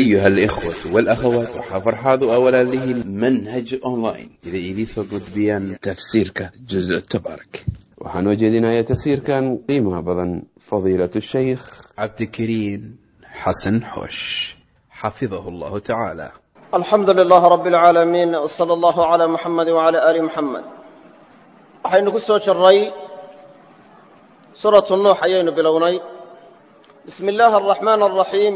أيها الإخوة والأخوات وحفرحاض أولا له المنهج أونلاين إذا إليسو قد بيان تفسيرك جزء التبارك وحنوجدنا يا تفسير كان قيمة بضن فضيلة الشيخ عبد الكريم حسن حوش حفظه الله تعالى. الحمد لله رب العالمين، وصلى الله على محمد وعلى آل محمد. waxaynu ku soo jirray suuratu nuux ayaynu bilownay. bismi illaahi araxmaan araxiim.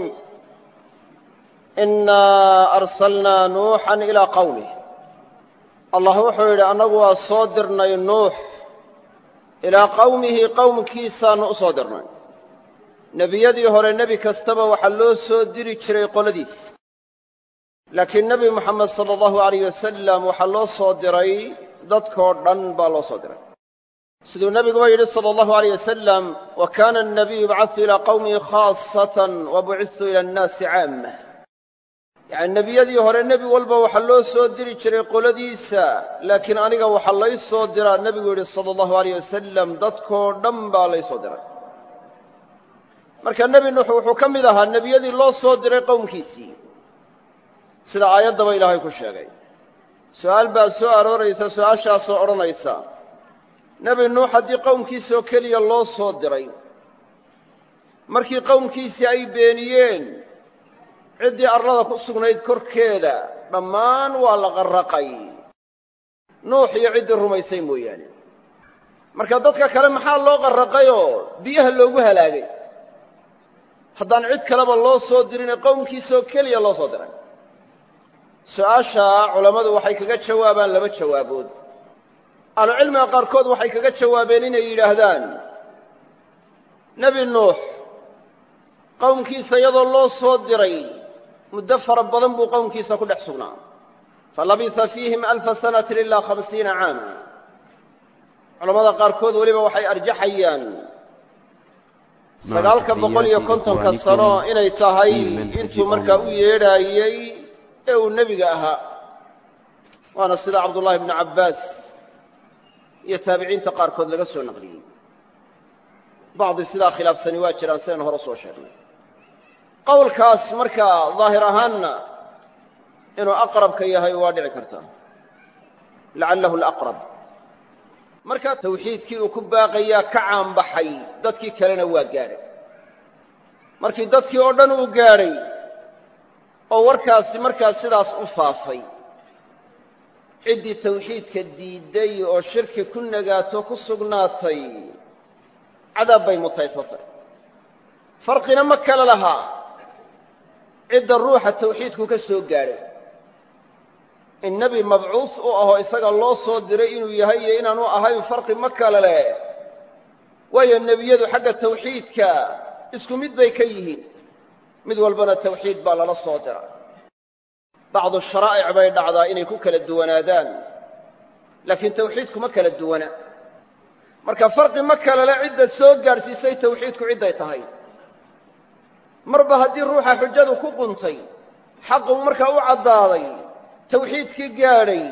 innaa arsalnaa nuuxan ilaa qowmih. allah wuxuu yidhi annagu waa soo dirnay nuux ilaa qowmihi qowmkiisaannu u soo dirnay. nebiyadii hore nebi kastaba waxaa loo soo diri jiray qoladiis, laakiin nebi moxamed sala allahu alayh wasalam waxaa loo soo diray dadkoo dhan baa loo soo diray. siduu nebiguba yidhi sala allahu alayh wasalam, wa kaana annabiyu yubcasu ilaa qowmihi khaasatan wa bucistu ila annaasi caamah. yacni nebiyadii hore nebi walba waxaa loo soo diri jiray qoladiisa, laakiin aniga waxaa lay soo diraa nebigu yidhi sala allahu alayh wasalam dadkoo dhan baa lay soo diray. marka nebi nuux wuxuu ka mid ahaa nebiyadii loo soo diray qowmkiisii, sida aayaddaba ilaahay ku sheegay. su'aal baa soo arooraysa, su'aashaasoo odhanaysa nebi nuux haddii qowmkiisoo keliya loo soo diray, markii qowmkiisii ay beeniyeen ciddii arlada ku sugnayd korkeeda dhammaan waa la qarraqay, nuux iyo ciddii rumaysay mooyaane. marka dadka kale maxaa loo qarraqayoo biyaha loogu halaagay haddaan cid kaleba loo soo dirinee qowmkiisoo keliya loo soo diray? su-aasha culammadu waxay kaga jawaabaan laba jawaabood. ahlucilmiga qaarkood waxay kaga jawaabeen inay yidhaahdaan nebi nuux qowmkiisa iyadoo loo soo diray muddo fara badan buu qowmkiisa ku dhex sugnaa, falabisa fiihim alfa sanatin ilaa 50 caama. culammada qaarkood weliba waxay arjaxayaan 950 sano inay tahay intuu markaa u yeedhaayey ee uu nebiga ahaa. waana sida cabdullaahi bnu cabbaas iyo taabiciinta qaarkood laga soo naqliyey. bacdi sidaa khilaafsani waa jiraan sidaynu hore soo sheegnay. qowlkaas markaa daahir ahaanna inuu aqrabka yahay waa dhici kartaa, lacallahu alaqrab. markaa tawxiidkii uu ku baaqayaa ka caanbaxay, dadkii kalena waa gaadhay. markii dadkii oo dhan uu gaadhay oo warkaasi markaa sidaas u faafay, ciddii tawxiidka diidday oo shirki ku nagaato ku sugnaatay cadaab bay mutaysatay. farqina ma kala lahaa cidda ruuxa tawxiidku ka soo gaadhay, in nebi mabcuus u ahoo isaga loo soo diray inuu yahay iyo inaanu ahayn farqi ma kale leh. waayo nebiyadu xagga tawxiidka isku mid bay ka yihiin, mid walbana tawxiid baa lala soo dira. bacdu sharaa'ic bay dhacdaa inay ku kala duwanaadaan, laakiin tawxiidku ma kala duwana. marka farqi ma kale le cidda soo gaadhsiisay tawxiidku cidday tahay. marba haddii ruuxa xujadu ku quntay, xaqu markaa u caddaaday, tawxiidkii gaadhay,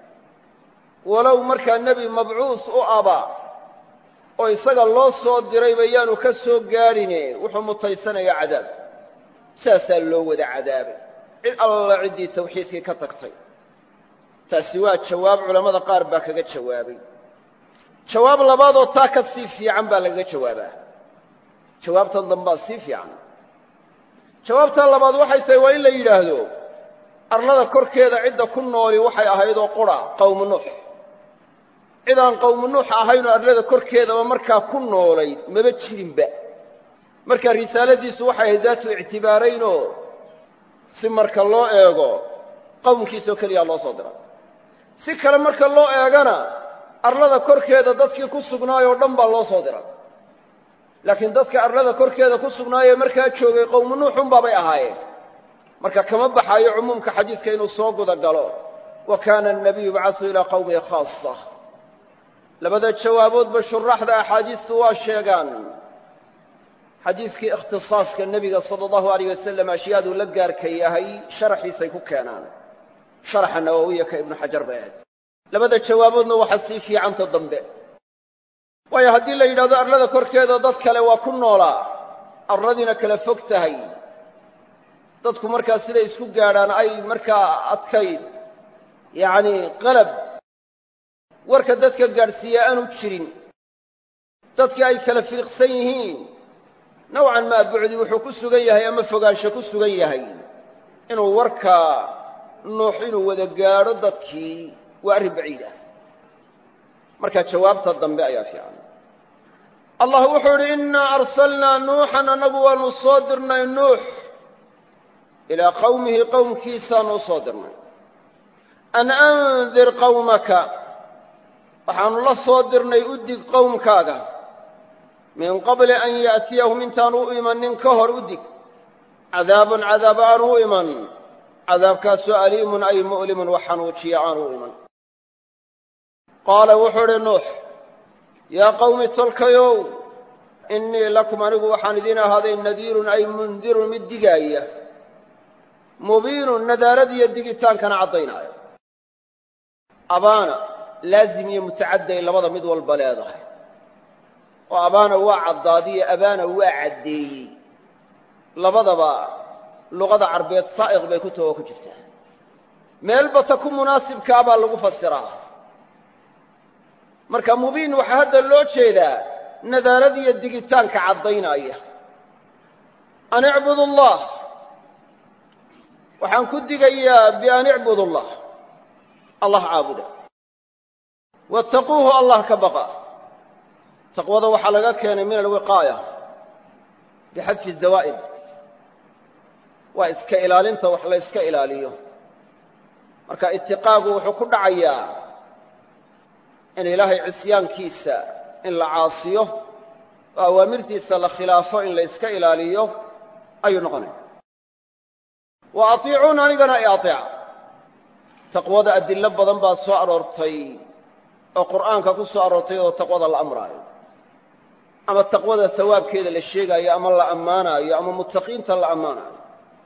walow markaa nebi mabcuus u aba oo isaga loo soo dirayba yaanu ka soo gaadhine wuxuu mutaysanayaa cadaab. saasaa loo wada cadaabay cid alla ciddii tawxiidkii ka tagtay. taasi waa jawaab culammada qaar baa kaga jawaabay. jawaab labaadoo taa ka sii fiican baa lagaga jawaabaa. jawaabtan dambaa sii fiican. jawaabtan labaad waxay tahay waa in la yidhaahdo arlada korkeeda cidda ku nooli waxay ahaydoo qura qowmu nuux. cid aan qowmu nuux ahaynoo arlada korkeedaba markaa ku noolayd maba jirinba. markaa risaaladiisu waxay ahayd daatu ictibaaraynoo si marka loo eego qowmkiisoo keliyaa loo soo diray. si kale marka loo eegana arlada korkeeda dadkii ku sugnaayoo dhan baa loo soo diray. laakiin dadka arlada korkeeda ku sugnaayee markaa joogay qowmu nuuxunbaabay ahaayeen. marka kama baxaayo cumuumka xadiiska inuu soo guda galo wa kaana annabiyu yubcasu ilaa qowmihi khaasa. labada jawaaboodba shuraaxda axaadiistu waa sheegaan. xadiiskii ikhtisaaska nebiga sala allahu alayh wasalam ashyaaduu la gaarka yahay sharaxiisay ku keenaan. sharaxa nawowiya ka ibnu xajar bay ahayd. labada jawaaboodna waxa sii fiicanta dambe. waayo haddii la yidhahdo arlada korkeeda dad kale waa ku noolaa, arladiina kala fog tahay, dadku markaa siday isku gaadhaan ay markaa adkayd yacnii qalab warka dadka gaadhsiiya aanu jirin dadkii ay kala firiqsan yihiin nowcan maa bucdi wuxuu ku sugan yahay ama fogaansho ku sugan yahay inuu warka nuux inuu wada gaadho dadkii waa arrin baciid ah marka jawaabta dambe ayaa fiican allah wuxuu yidhi innaa arsalnaa nuuxan annagu waanu soo dirnay nuux ilaa qawmihi qowmkiisaanu u soo dirnay an andir qawmaka waxaanu la soo dirnay u dig qowmkaaga min qabli an ya'tiyahum intaanu u imanin ka hor u dig cadaabun cadaab aanu u iman cadaabkaasoo aliimun ay mu'limun wax xanuujiya aanu u iman qaala wuxuu idhi nuux yaa qawmi tolkayow innii lakum anigu waxaan idiin ahaaday nadiirun ay mundirun mid digaaya mubiinun nadaaradiiyo digitaankana caddaynaayo abaana laazim iyo mutacadday labada mid walba leedahay oo abaana waa caddaadiyo abaana waa caddeeyey labadaba luqada carbeed saa'iq bay ku tago ku jirtaa meelba ta ku munaasibkaa baa lagu fasiraa marka mubiin waxaa hadda loo jeedaa nadaaradiiyo digitaanka caddaynaya an icbudu allah waxaan ku digayaa bian icbudu allah allah caabuda wattaquuhu allah ka baqa taqwada waxaa laga keenay min alwiqaaya bixadfi zawaa'id waa iska ilaalinta wax la yska ilaaliyo marka itiqaagu wuxuu ku dhacayaa in ilaahay cisyaankiisa in la caasiyo oo awaamirtiisa la khilaafo in la yska ilaaliyo ayuu noqonaya wa atiicuun anigana i ateeca taqwada adillo badan baa soo aroortay oo qur'aanka ku soo aroortay oo taqwada la amraayo ama taqwada sawaabkeeda la sheegaayo ama la ammaanaayo ama muttaqiinta la ammaanaayo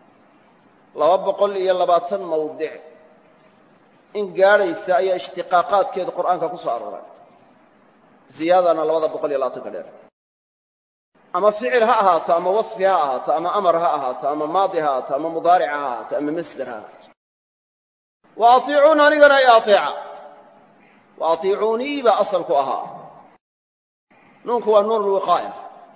220 mawdic in gaadhaysa ayaa ishtiqaaqaadkeeda qur'aanka ku soo arooray ziyaadana 220 ka dheer ama ficil ha ahaato ama wasfi ha ahaato ama amar ha ahaato ama maadi ha ahaato ama mudaaric ha ahaato ama masdar ha ahaato wa atiicuun anigana i ateeca wa atiicuunii baa asalku ahaa nuunku waa nuun lwiqaaya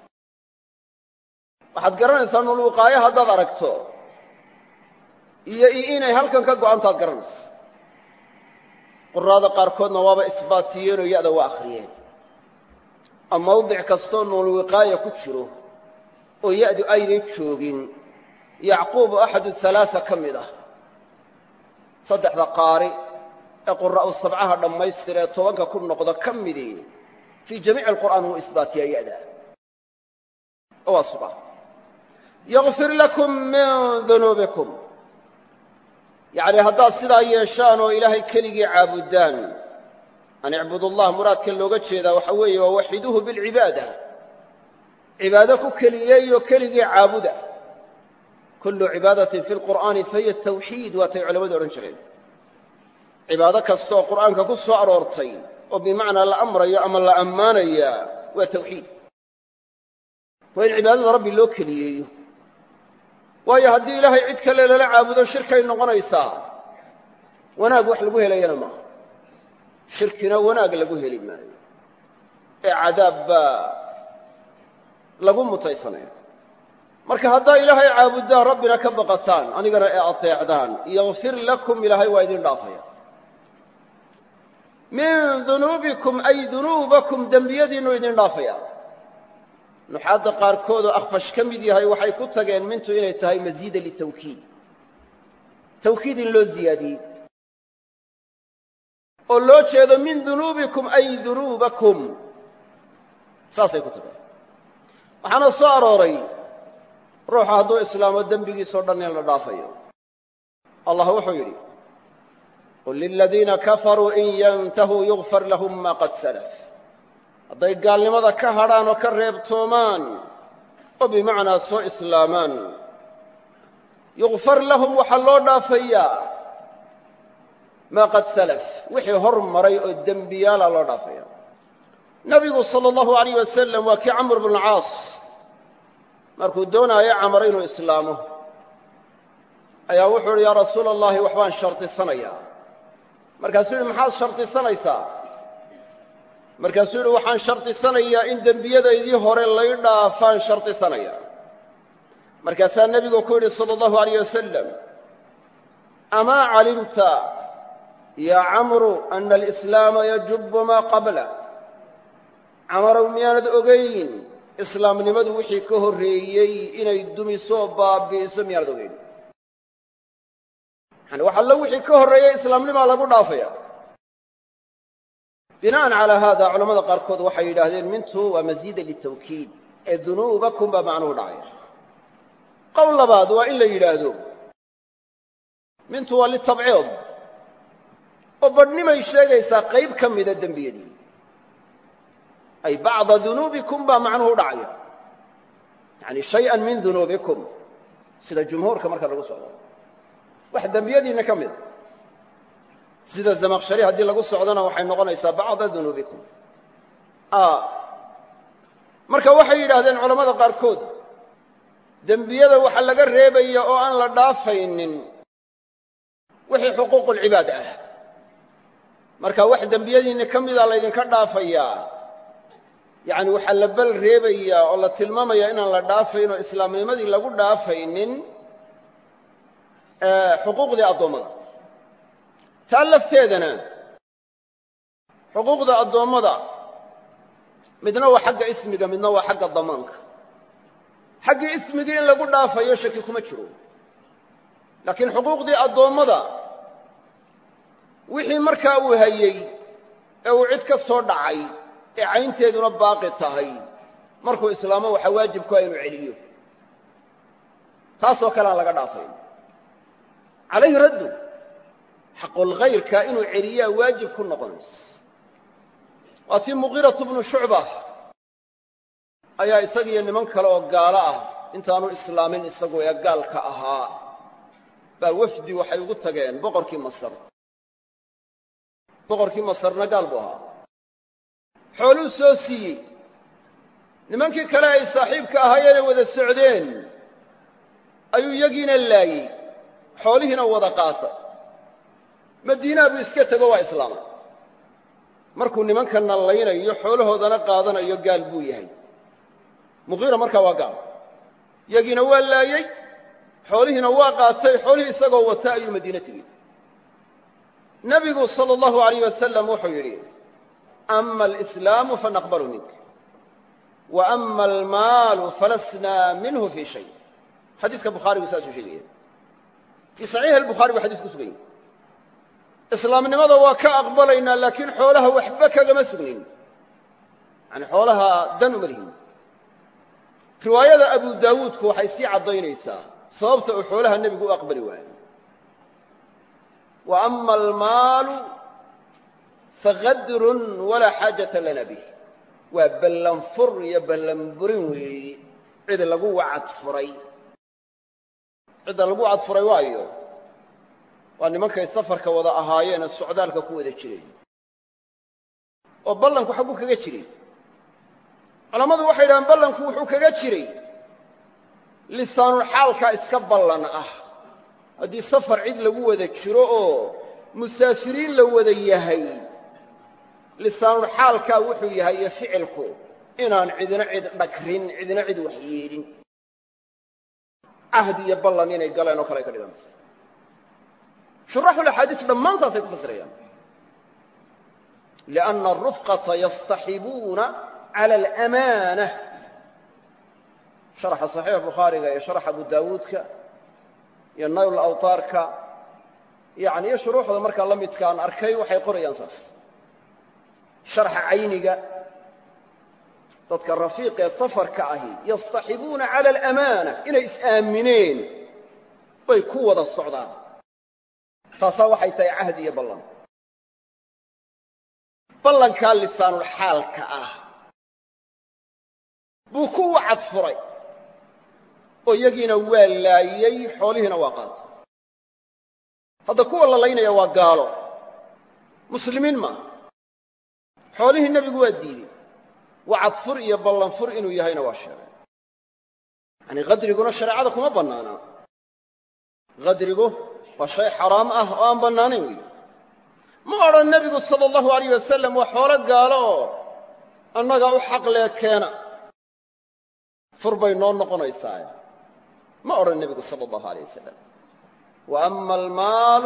waxaad garanaysaa nuun lwiqaaya haddaad aragto iyo inay halkan ka go'antaad garanaysa quraada qaarkoodna waaba isbaatiyeenoo ya'da waa akhriyeen ama mawdic kastoo nuunulwiqaaya ku jiro oo ya'du aynay joogin yacquubu axadu halaaa ka mid ah saddexda qaari ee quraa'u sabcaha dhammaystiree 10 ku noqda ka midii fii jamiici alqur'aan wuu isbaatiyaa ya'da oo waa suga yakfir lakum min dunuubikum yacni haddaad sidaa yeeshaan oo ilaahay keligii caabudaan an icbudu allah muraadka looga jeedaa waxa weeye waa waxiduuhu bilcibaada cibaado ku keliyeeyoo keligii caabuda kullu cibaadatin fi lqur'aani fahiya tawxiid waatay culammadu odhan jireen cibaado kasta oo qur'aanka ku soo aroortay oo bimacnaa la amrayo ama la ammaanayaa waa tawxiid waa in cibaadada rabbi loo keliyeeyo waayo haddii ilaahay cid kale lala caabudo shirkay noqonaysaa wanaag wax lagu helayana maaha shirkina wanaag lagu heli maayo ee cadaab baa lagu mutaysanaya marka haddaa ilaahay caabudaan rabbina ka baqataan anigana ee ateecdaan yakfir lakum ilaahay waa idin dhaafaya min dunuubikum ay dunuubakum dembiyadiinnu idin dhaafaya nuxaadda qaarkood oo akhfash ka mid yahay waxay ku tageen mintu inay tahay masiida litawkiid tawkiid in loo ziyaadiyey oo loo jeedo min dunuubikum ay dunuubakum saasay ku tageen waxaana soo arooray ruuxa hadduu islaamo dembigiisoo dhan in la dhaafayo allah wuxuu yidhi qul liladiina kafaruu in yantahuu yugfar lahum maa qad salaf hadday gaalnimada ka hadhaan oo ka reebtoomaan oo bimacnaa soo islaamaan yugfar lahum waxaa loo dhaafayaa maa qad salaf wixii hor maray oo dembiyaala loo dhaafaya nebigu sala allahu alayh wasalam waa kii camr bnu caas markuu doonaayo camar inuu islaamo ayaa wuxuu yidhi yaa rasuula allahi waxbaan shartisanayaa markaasuu yidhi maxaad shartisanaysaa markaasuu yidhi waxaan shartisanayaa in dembiyadaydii hore lay dhaafaan shartisanayaa markaasaa nebigu ku yidhi sala allahu alayh wasalam amaa calimta yaa camru ana alislaama yajubu maa qabla camarow miyaanad ogayn islaamnimadu wixii ka horreeyey inay dumisoo baabi'iso miyaanad ogayn yani wax allo wixii ka horreeyey islaamnimaa lagu dhaafaya bina'an calaa haada culamada qaarkood waxay yidhaahdeen mintu waa masiida litawkiid ee dunuubakum baa macnuhu dhacaya qowl labaad waa in la yidhaahdo mintu waa litabciid oo badhnimay sheegaysaa qayb ka mida dembiyadii ay bacda dunuubikum baa macnuhu dhacaya yani shay-an min dunuubikum sida jumhuurka marka lagu socdo wax dembiyadiinna ka mida sida zamaqshari haddii lagu socdona waxay noqonaysaa bacda dunuubikum marka waxay yidhaahdeen culammada qaarkood dembiyada waxa laga reebaya oo aan la dhaafaynin wixii xuquuqulcibaad ah marka wax dembiyadiinna ka mida laydinka dhaafayaa yacni waxaa la bal reebayaa oo la tilmaamayaa inaan la dhaafayn oo islaamnimadii lagu dhaafaynin xuquuqdii addoommada taa lafteedana xuquuqda addoommada midna waa xagga ismiga midna waa xagga damaanka xaggii ismigii in lagu dhaafayo shaki kuma jiro laakiin xuquuqdii addoommada wixii markaa uu hayey ee uu cid ka soo dhacay ee caynteeduna baaqi tahay markuu islaamo waxaa waajib ku ah inuu celiyo taasoo kale aan laga dhaafayn calayhi raddu xaqulghayrka inuu celiyaa waajib ku noqonayso waa tii muqiiratu bnu shucba ayaa isagiiyo niman kale oo gaalo ah intaanu islaamin isagu ee gaalka ahaa baa wafdi waxay ugu tageen boqorkii masar boqorkii masarna gaal buu ahaa xooluu soo siiyey nimankii kale ay saaxiibka ahaayeen ee wada socdeen ayuu iyagiina laayey xoolihiina wada qaata madiinaa buu iska tego waa islaamay markuu nimankanna laynayo xoolahoodana qaadanayo gaal buu yahay muqiira markaa waa gaal iyagiina waa laayey xoolihiina waa qaatay xoolihii isagoo wata ayuu madiine tegey nebigu sala allahu alayh wasalam wuxuu yidhi ama alislaamu fanaqbalu mink wa ama almaalu falasnaa minhu fii shay xadiiska bukhaarigu saasuu sheegaya fii saxiixi albukhaari buu xadiis ku sugan yahy islaamnimada waa ka aqbalaynaa laakiin xoolaha waxba kagama sugnayn yani xoolaha dan uma lihin riwaayada abu daawuudku waxay sii caddaynaysaa sababta uu xoolaha nebigu u aqbali waayo wa ama almaalu fagadrun walaa xaajata lana bih waa ballanfur iyo ballanburin weeyi cid lagu wacadfuray cidda lagu cadfuray waayo waa nimankay safarka wada ahaayeene socdaalka ku wada jireen oo ballanku xagguu kaga jiray culammadu waxay yidhahaan ballanku wuxuu kaga jiray lisaanulxaalkaa iska ballan ah haddii safar cid lagu wada jiro oo musaafiriin la wada yahay lisaanulxaalkaa wuxuu yahay iyo ficilku inaan cidina cid dhagrin cidina cid wax yeedhin cahdi iyo ballan inay galeen oo kale ay ka dhigantay shuraaxulaxaadiis dhammaan saasay ku fasirayaan lianna arufqata yastaxibuuna cala alamaanah sharaxa saxiix bukhaariga iyo sharaxa abu daawuudka iyo nayl awtaarka yani iyo shuruuxda markaa la midkaan arkay waxay qorayaan saas sharxa cayniga dadka rafiiq ee safarka ahi yastaxibuuna cala alamaana inay is-aamineen bay ku wada socdaan taasaa waxay tahay cahdi iyo ballan ballankaa lisaanulxaalka ah buu ku wacad furay oo iyagiina waa laayey xoolihiina waa qaatay hadda kuwa la laynaya waa gaalo muslimiin maaha xoolihii nebigu waa diidey wacadfur iyo ballanfur inuu yahayna waa sheegay yani qadriguna shareecada kuma bannaana qadrigu waa shay xaraam ah oo aan bannaanayn weeye ma odhan nebigu sala allahu alayh wasalam waa xoolo gaalo oo annaga u xaq lee keena fur bay noo noqonaysaa ma odhan nebigu sala allahu alayh wasalam wa ama almaalu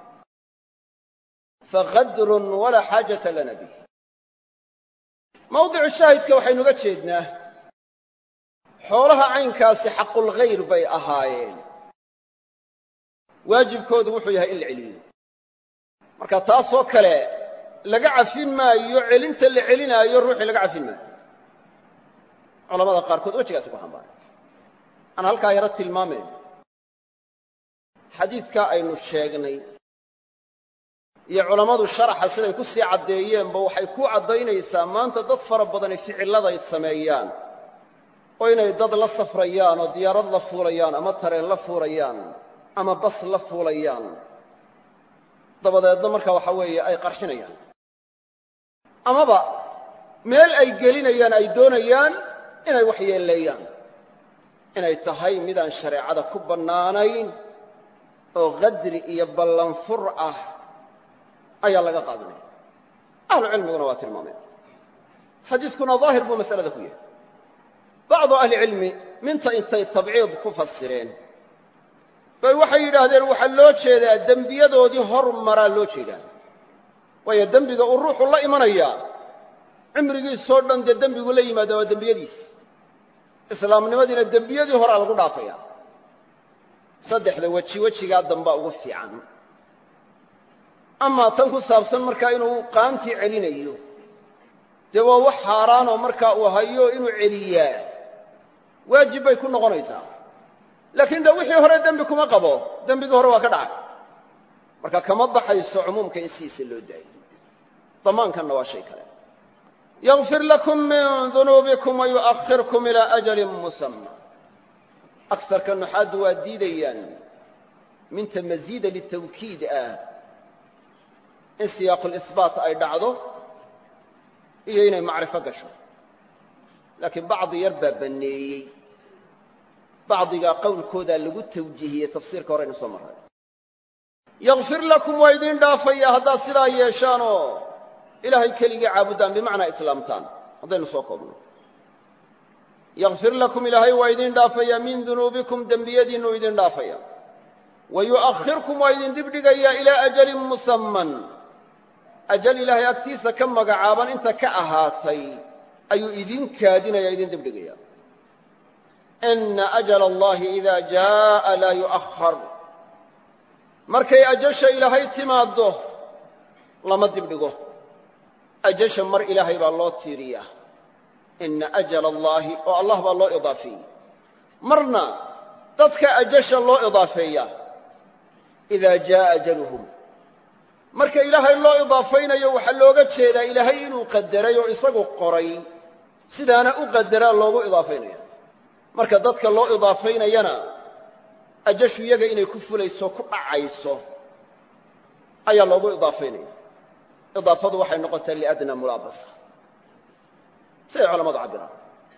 faqadrun walaa xaajata lana bih mawdicu shaahidka waxaynuga jeednaa xoolaha caynkaasi xaqulghayr bay ahaayeen waajibkoodu wuxuu yahay in la celiyo marka taasoo kale laga cafin maayo celinta la celinaayo ruuxii laga cafin maayo culamada qaarkood wejigaasi ku xambaaray aan halkaa yaro tilmaamayn xadiidkaa aynu sheegnay iyo culammadu sharaxa siday ku sii caddeeyeenba waxay ku caddaynaysaa maanta dad fara badani ficilladay sameeyaan oo inay dad la safrayaan oo diyaarad la fuulayaan ama tareen la fuulayaan ama bas la fuulayaan dabadeedna markaa waxa weeye ay qarxinayaan amaba meel ay gelinayaan ay doonayaan inay wax yeelleeyaan inay tahay midaan shareecada ku bannaanayn oo qadri iyo ballanfur ah ayaa laga qaadanaya ahlucilmiguna waa tilmaameen xadiiskuna daahir buu masalada ku yahay bacdu ahlicilmi minta intay tabciid ku fasireen bay waxay yidhaahdeen waxaa loo jeedaa dembiyadoodii hor maraa loo jeedaa waayo dembiga uu ruuxu la imanayaa cimrigiisoo dhan dee dembigu la yimaada waa dembiyadiis islaamnimadiina dembiyadii horaa lagu dhaafaya saddexda wejigaa dambaa ugu fiican amaa tan ku saabsan markaa inuu qaantii celinayo dee waa wax xaaraanoo markaa uu hayo inuu celiyaa waajib bay ku noqonaysaa laakiin dee wixii hore dembi kuma qabo dembigii hore waa ka dhacay marka kama baxayso cumuumka in sidiisa loo daayo damaankanna waa shay kale yakfir lakum min dunuubikum wayu'akhirkum ilaa ajalin musamma agsarka nuxaaddu waa diidayaan minta masiida litawkiid ah in siyaaqulisbaat ay dhacdo iyo inay macrifo gasho laakiin bacdi yar baa banneeyey bacdigaa qowlkoodaa lagu tawjiihiyey tafsiirka horeynu soo marray yakfir lakum waa idiin dhaafaya haddaad sidaa yeeshaanoo ilaahay keligii caabudaan bimacnaa islaamtaan haddaynu soo koobno yakfir lakum ilaahay waa idiin dhaafaya min dunuubikum dembiyadiinnu idin dhaafaya wa yu'akhirkum waa idin dibdhigayaa ilaa ajalin musamman ajal ilaahay agtiisa ka magacaaban inta ka ahaatay ayuu idin kaadinaya idin dibdhigaya ina ajala allahi idaa jaa'a laa yu'akhar markay ajasha ilaahay timaaddo lama dibdhigo ajasha mar ilaahay baa loo tiiriyaa ina ajala allaahi oo allah baa loo idaafeeyey marna dadka ajasha loo idaafeeya idaa jaa'a ajaluhum marka ilaahay loo idaafaynayo waxaa looga jeedaa ilaahay inuu qadaray oo isagu qoray sidaana u qadaraa loogu idaafaynaya marka dadka loo idaafaynayana ajashu iyaga inay ku fulayso ku dhacayso ayaa loogu idaafaynaya idaafadu waxay noqotaa liadnaa mulaabasa siday culammadu cabbiraan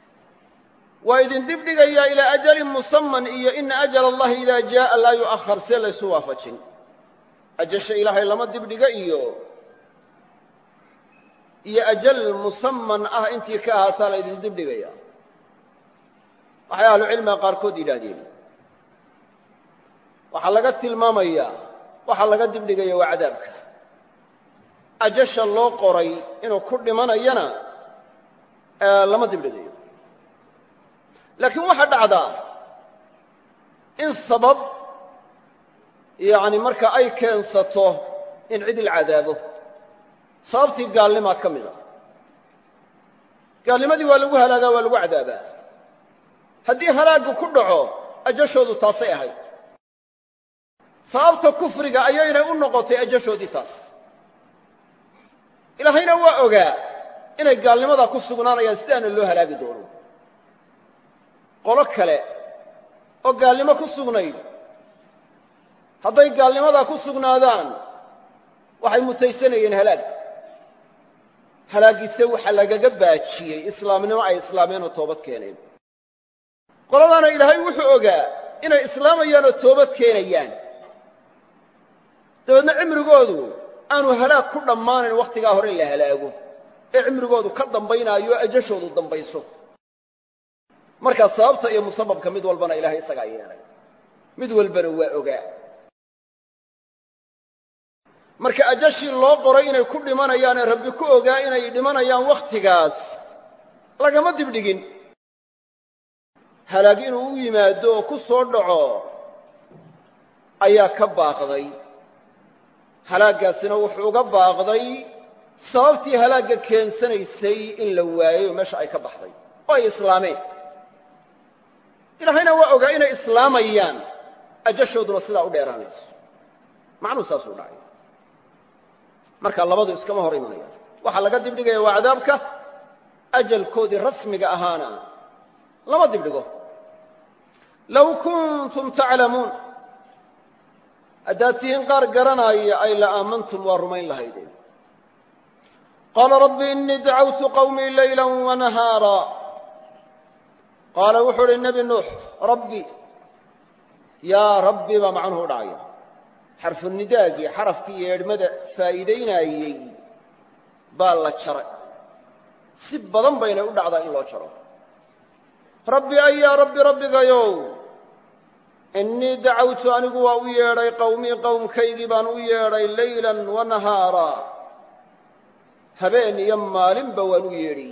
waa idin dibdhigayaa ilaa ajalin musamman iyo ina ajala allahi idaa jaa'a laa yu'akhar see laysu waafajin ajasha ilaahay lama dibdhiga iyo ajal musamman ah intii ka ahaataa la ydin dibdhigaya waxay ahlucilmiga qaarkood yidhaahdeen waxaa laga tilmaamayaa waxa laga dibdhigaya waa cadaabka ajasha loo qoray inuu ku dhimanayana lama dibdhigayo laakiin waxaa dhacdaa in sabab yacni marka ay keensato in cid il cadaabo sababtii gaalnimaa ka mid a gaalnimadii waa lagu halaagaa waa lagu cadaabaa haddii halaaggu ku dhaco ajashoodu taasay ahayd sababta kufriga ayaynay u noqotay ajashoodii taas ilaahayna waa ogaa inay gaalnimadaa ku sugnaanayaan sidaana loo halaagi doono qolo kale oo gaalnimo ku sugnayd hadday gaalnimadaa ku sugnaadaan waxay mutaysanayeen halaaggiise waxaa lagaga baajiyey islaamnimo ay islaameen oo toobad keeneen qoladaana ilaahay wuxuu ogaa inay islaamayaan oo toobad keenayaan dabeedna cimrigoodu aanu halaag ku dhammaanayn wakhtigaa hore la halaago ee cimrigoodu ka dambaynaayo ajashoodu dambayso markaa sababta iyo musababka mid walbana ilaahay isagaa yeelay mid walbana waa ogaa marka ajashii loo qoray inay ku dhimanayaan ee rabbi ku ogaa inay dhimanayaan wakhtigaas lagama dibdhigin halaag inuu u yimaado oo ku soo dhaco ayaa ka baaqday halaaggaasina wuxuu uga baaqday sababtii halaagga keensanaysay in la waayo meesha ay ka baxday oo ay islaameen ilaahayna waa ogaa inay islaamayaan ajashooduna sidaa u dheeraanayso macnuu saasuu dhacay marka labadu iskama hor imanayaan waxaa laga dibdhigaya waa cadaabka ajalkoodii rasmiga ahaana lama dibdhigo low kuntum taclamuun haddaad tihiin qaar garanaya ay la aamantum waa rumayn lahaydeen qaala rabbi innii dacawtu qawmii laylan wanahaara qaala wuxuu uhi nebi nuux rabbi yaa rabbi baa macnuhu u dhacaya xarfunidaagii xarafkii yeedhmada faa'iidaynaayey baa la jaray si badan baynay u dhacdaa in loo jaro rabbi ayaa rabbi rabbigayow innii dacawtu anigu waa u yeedhay qawmii qowmkaygii baan u yeedhay laylan wanahaara habeen iyo maalinba waan u yeedhay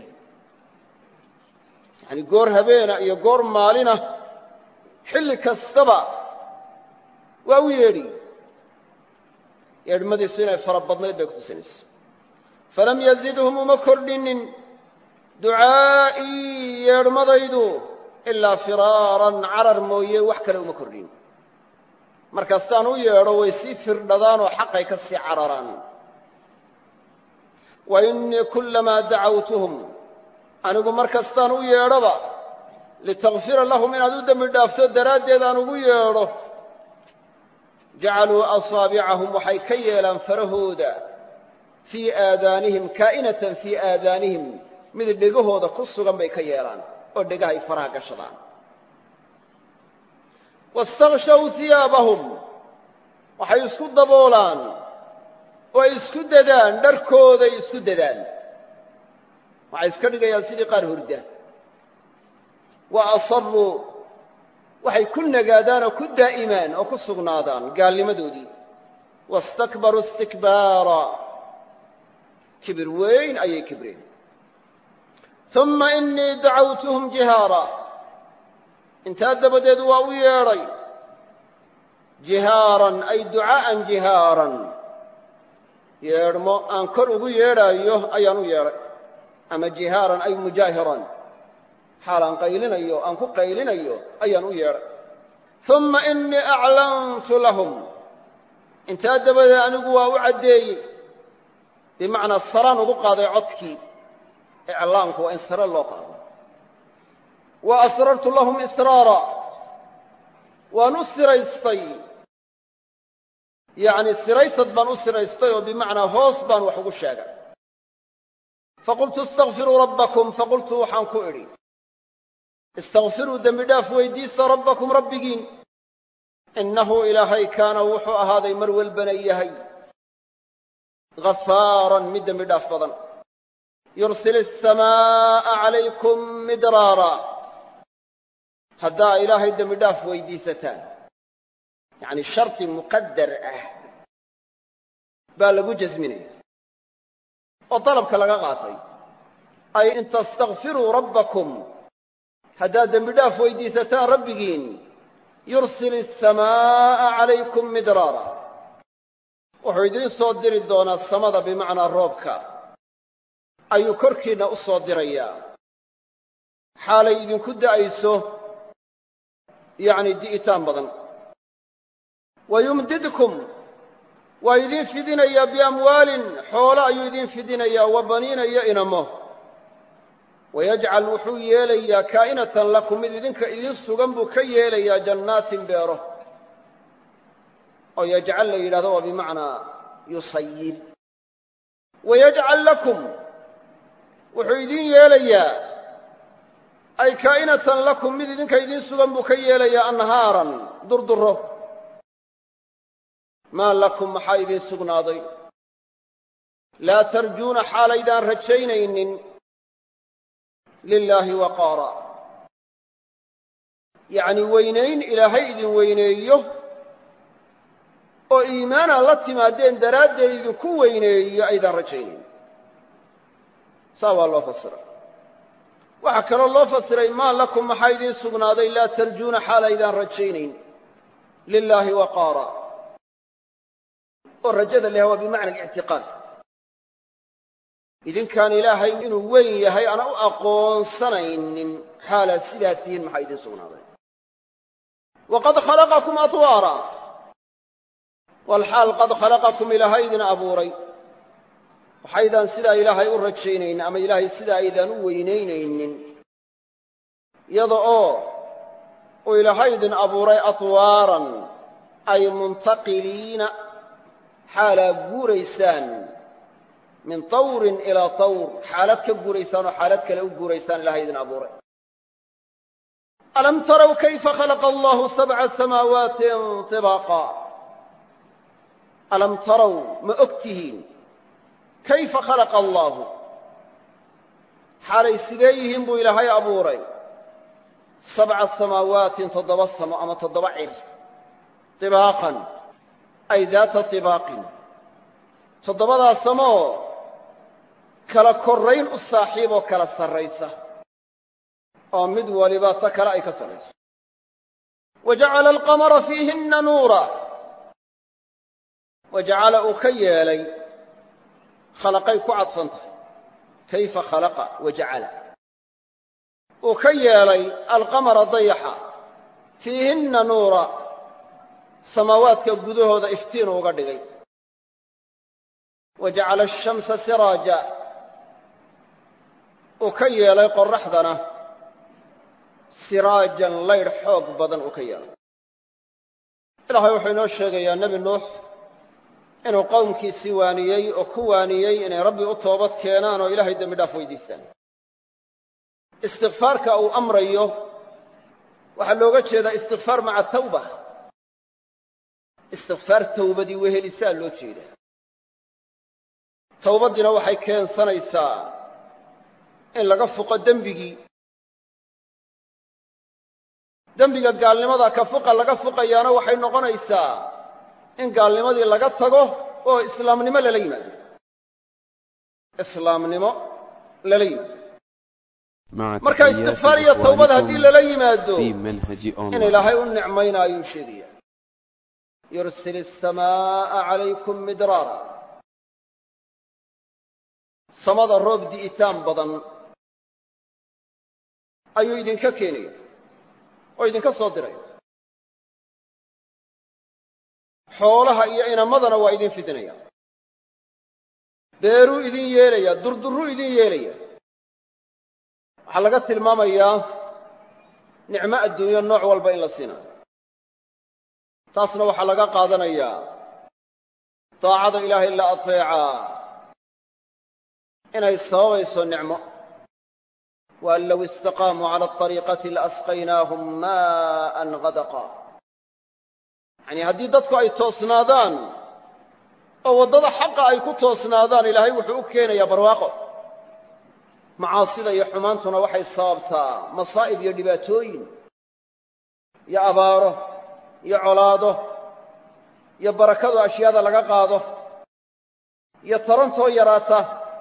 yacni goor habeena iyo goor maalina xilli kastaba waa u yeedhi yeedhmadiisu inay fara badnayd bay ku tusinaysa falam yazidhum uma kordhinin ducaa'ii yeedhmadaydu ilaa firaaran carar mooye wax kale uma kordhin markastaan u yeedho way sii firdhadaanoo xaqay ka sii cararaan wa innii kullamaa dacawtuhum anigu markastaan u yeedhoba litakfira lahum inaad u dembi dhaafto daraaddeed aan ugu yeedho jacaluu asaabicahum waxay ka yeelaan farahooda fii aadaanihim kaa'inatan fii aadaanihim mid dhegahooda ku sugan bay ka yeelaan oo dhegahay faraha gashadaan wastakshaw hiyaabahum waxay isku daboolaan oo ay isku dadaan dharkooday isku dadaan waxay iska dhigayaan sidii qaar hurda wa asaruu waxay ku nagaadaan oo ku daa'imaan oo ku sugnaadaan gaalnimadoodii wastakbaruu istikbaara kibir weyn ayay kibreen uma innii dacawtuhum jihaara intaa dabadeed waa u yeedhay jihaaran ay ducaa'an jihaaran yeedhmo aan kor ugu yeedhaayo ayaan u yeedhay ama jihaaran ay mujaahiran xaal aan qaylinayo aan ku qaylinayo ayaan u yeedhay uma innii aclantu lahum intaa dabadeed anigu waa u caddeeyey bimacnaa saraan ugu qaaday codkii iclaanku waa in sare loo qaado wa asrartu lahum israara waan u siraystay yacni siraysad baan u siraystay oo bimacnaa hoos baan wax ugu sheegay faqultu istakfiruu rabbakum faqultu waxaan ku idhi istakfiruu dembi dhaaf weydiista rabbakum rabbigiin innahu ilaahay kaana wuxuu ahaaday mar walbana yahay gafaaran mid dembi dhaaf badan yursil asamaa'a calaykum midraara haddaa ilaahay dembi dhaaf weydiisataan yacni shardi muqadar ah baa lagu jasminaya oo dalabka laga qaatay ay in tastakfiruu rabbakum haddaad dembi dhaaf weydiisataan rabbigiin yursil asamaa'a calaykum midraara wuxuu idiin soo diri doonaa samada bimacnaa roobka ayuu korkiinna u soo dirayaa xaalay idinku da'ayso yacni di'itaan badan wayumdidkum waa idiin fidinayaa biamwaalin xoolo ayuu idiin fidinayaa wa baniina iyo inamo wayajcal wuxuu yeelayaa kaa'inatan lakum mid idinka idiin sugan buu ka yeelayaa jannaatin beero oo yajcal la yidhahdo waa bimacnaa yusayir wayajcal lakum wuxuu idiin yeelayaa ay kaa'inatan lakum mid idinka idiin sugan buu ka yeelayaa anhaaran durduro maa lakum maxaa idiin sugnaaday laa tarjuuna xaalaydaan rajaynaynin lilaahi waqaara yacni weynayn ilaahay idin weyneeyo oo iimaana la timaadeen daraaddeed idinku weyneeyo aydaan rajaynayn saa waa loo fasiray waxaa kaloo loo fasiray maa lakum maxaa idiin sugnaaday laa tarjuuna xaalaydaan rajaynayn lilaahi waqaara oo rajada leh waa bimacna alictiqaad idinkaan ilaahay inuu weyn yahay ana u aqoonsanaynin xaalaa sidaa tihiin maxaa idiin sugnaaday waqad khalaqakum atwaara walxaal qad khalaqakum ilaahay idin abuuray waxaydaan sidaa ilaahay u rajaynaynin ama ilaahay sidaa aydaan u weynaynaynin iyada oo uu ilaahay idin abuuray atwaaran ay muntaqiliina xaalaa guuraysaan min tawrin ilaa tawr xaalad ka guuraysaan oo xaalad kale u guuraysaan ilaahay idin abuuray alam taraw kayfa khalaqa allahu sabca samaawaati طibaaqa alam taraw ma og tihiin kayfa khalaqa allaahu xaalay sidee yihiin buu ilaahay abuuray sabca samaawaatin 7 samo ama 7 cir طibaaqan ay daata طibaaqin 7daas samoo kala korrayn u saaxiiboo kala sarraysa oo mid waliba ta kale ay ka sarrayso wajacala alqamara fiihinna nuura wajacala uu ka yeelay khalaqay ku cadfan tahay kayfa khalaqa wajacala uu ka yeelay alqamara dayaxa fiihinna nuura samaawaadka gudahooda iftiinu uga dhigay wajacala ashamsa siraaja uu ka yeelay qorraxdana siraajan laydh xoog badan uu ka yeelay ilaahay wuxuu inoo sheegayaa nebi nuux inuu qowmkiisii waaniyey oo ku waaniyey inay rabbi u toobad keenaan oo ilaahay dembi dhaaf weydiistaan istikfaarka uu amrayo waxaa looga jeedaa istikfaar maca tawba istikfaar tawbadii wehelisaa loo jeedaa tawbaddiina waxay keensanaysaa in laga fuqo dembiga gaalnimada ka fuqa laga fuqayaana waxay noqonaysaa in gaalnimadii laga tago oo islaamnimo lala yimaado marka istikfaar iyo tawbad haddii lala yimaado in ilaahay u nicmayna ayuu sheegaya yursil الsamaaءa calaykum midraara samada roob di'itaan badan ayuu idinka keenaya oo idinka soo diraya xoolaha iyo inamadana waa idin fidinaya beeruu idin yeelaya durdurruu idin yeelaya waxaa laga tilmaamayaa nicmo adduunyo nooc walba in la siinayo taasna waxaa laga qaadanayaa daacada ilaahay la ateecaa inay sababayso nicmo waan low istaqaamuu cala alطariiqati laasqaynaahum maa'an gadaqa yacnii haddii dadku ay toosnaadaan oo waddada xaqa ay ku toosnaadaan ilaahay wuxuu u keenayaa barwaaqo macaasida iyo xumaantuna waxay sababtaa masaa'ib iyo dhibaatooyin iyo abaaro iyo colaado iyo barakadu ashyaada laga qaado iyo tarantoo yaraata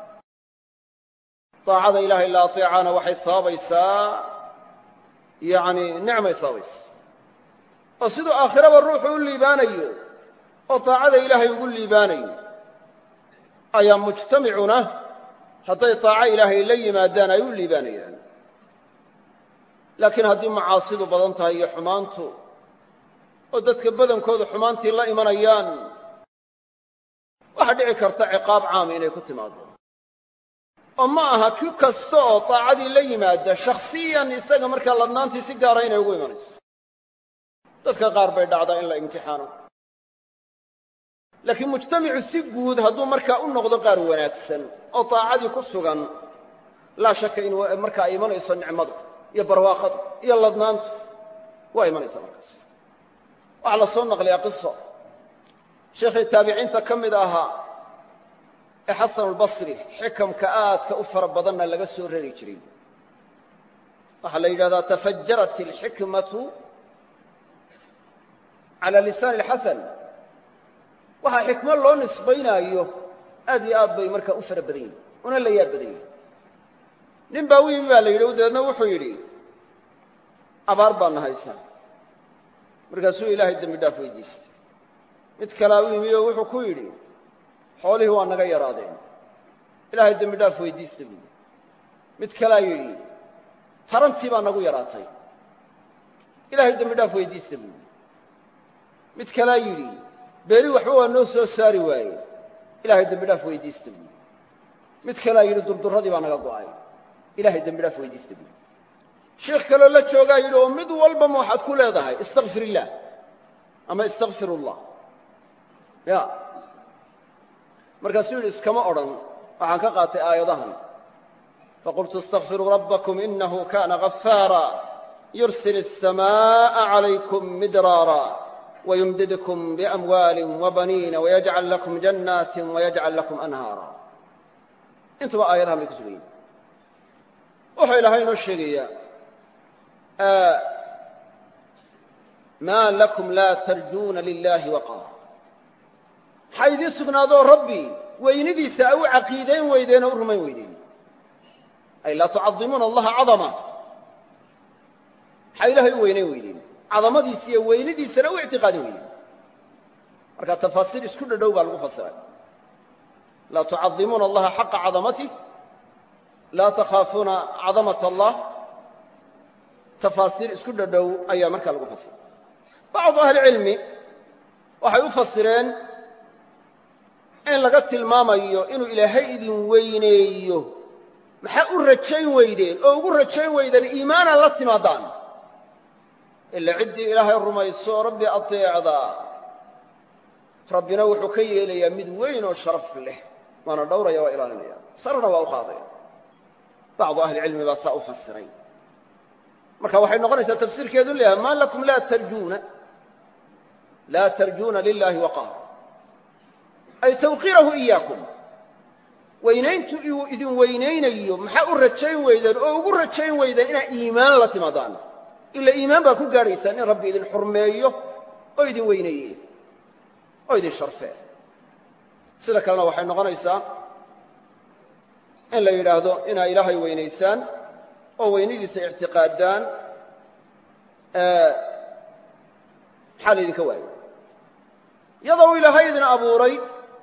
daacada ilaahay la ateecaana waxay sababaysaa yacni nicmay sababaysa oo siduu aakhiraba ruuxu u liibaanayo oo daacada ilaahay ugu liibaanayo ayaa mujtamicuna hadday daaco ilaahay la yimaadaan ay u liibaanayaan laakiin haddii macaasidu badan tahay iyo xumaantu oo dadka badankoodu xumaantii la imanayaan waxaa dhici karta ciqaab caama inay ku timaado oo ma aha ku kasta oo daacadii la yimaada shakhsiyan isaga markaa ladnaantii si gaara inay ugu imanayso dadka qaar bay dhacdaa in la imtixaano laakiin mujtamicu si guud hadduu markaa u noqdo qaar wanaagsan oo daacadii ku sugan laa shaka in markaa ay imanayso nicmadu iyo barwaaqadu iyo ladnaantu waa imanaysaa markaas. waxaa la soo naqliyaa qiso sheekhii taabiciinta ka mid ahaa ee xasan albasri xikamka aadka u fara badanna laga soo rari jiray. waxaa la yidhahdaa tafajarat alxikmatu cala lisaan alxasan. waxaa xikmo loo nisbaynaayo aad iyo aad bay markaa u fara badan yihin una la yaab badan yihin. nin baa u yimi baa la yidhi dabeedna wuxuu yidhi abaar baana haysaa. markaasuu ilaahay dembi dhaaf weydiistay. mid kalaa u yimi oo wuxuu ku yidhi xoolihii waa naga yaraadeen, ilaahay dembi dhaaf weydiista buui. mid kalaa yidhi tarantii baa nagu yaraatay, ilaahay dembi dhaaf weydiista buui. mid kalaa yidhi beeri waxba waa noo soo saari waaye, ilaahay dembi dhaaf weydiista buui. mid kalaa yidhi durdurradii baa naga go'ay, ilaahay dembi dhaaf weydiista buui. sheekh kaloo la joogaa yidhi oo mid walba ma waxaad ku leedahay istakfir illaah ama istakfir ullah ya. markaasuu yidhi iskama odhan, waxaan ka qaatay aayadahan faqultu istakfiruu rabbakum inahu kana ghafaara yursil الsamaaءa عalaykum midraara wayumdidkum biamwaali wabaniina wayajcal lakum jannaati wayajcal lakum anhaara. intaba aayadahan bay ku sugan yihin. wuxuu ilaahay inoo sheegayaa maa lakum laa tarjuuna lilahi waqaara. maxaa idiin sugnaadoo rabbi weynidiisa a u caqiidayn weydeen oo u rumayn weydeen, ay laa tucadimuuna allaha cadama. maxaa ilaahay u weynayn weydeen, cadamadiisa iyo weynidiisana u ictiqaadin weydeen. marka tafaasiir isku dhadhow baa lagu fasiray. laa tucadimuuna allaha xaqa cadamatih, laa takhaafuuna cadamat allah. tafaasiir isku dhadhow ayaa markaa lagu fasiray. bacdu ahlicilmi waxay u fasireen in laga tilmaamayo inuu ilaahay idin weyneeyo. maxaa u rajayn weydeen oo ugu rajayn weydeen iimaanaan la timaadaan? ila ciddii ilaahay rumayso oo rabbi ateecdaa rabbina wuxuu ka yeelayaa mid weyn oo sharaf leh, waana dhowraya, waa ilaalinaya, sarna waa u qaadaya. bacdu ahlicilmi baa saa u fasiray. marka waxay noqonaysaa tafsiirkeedu leeyahay maa lakum laa tarjuuna lilahi waqaara, ay tawqiirahu iyaakum. weynayntu uu idin weynaynayo maxaa u rajayn weydeen oo ugu rajayn weydeen inaad iimaan la timaadaan? ila iimaan baa ku gaadhaysaan in rabbi idin xurmeeyo oo idin weyneeye oo idin sharfee. sida kalena waxay noqonaysaa in la yidhaahdo inaa ilaahay weynaysaan oo weynadiisa ictiqaadaan maxaa laydinka waayo. iyadoo ilaahay idin abuuray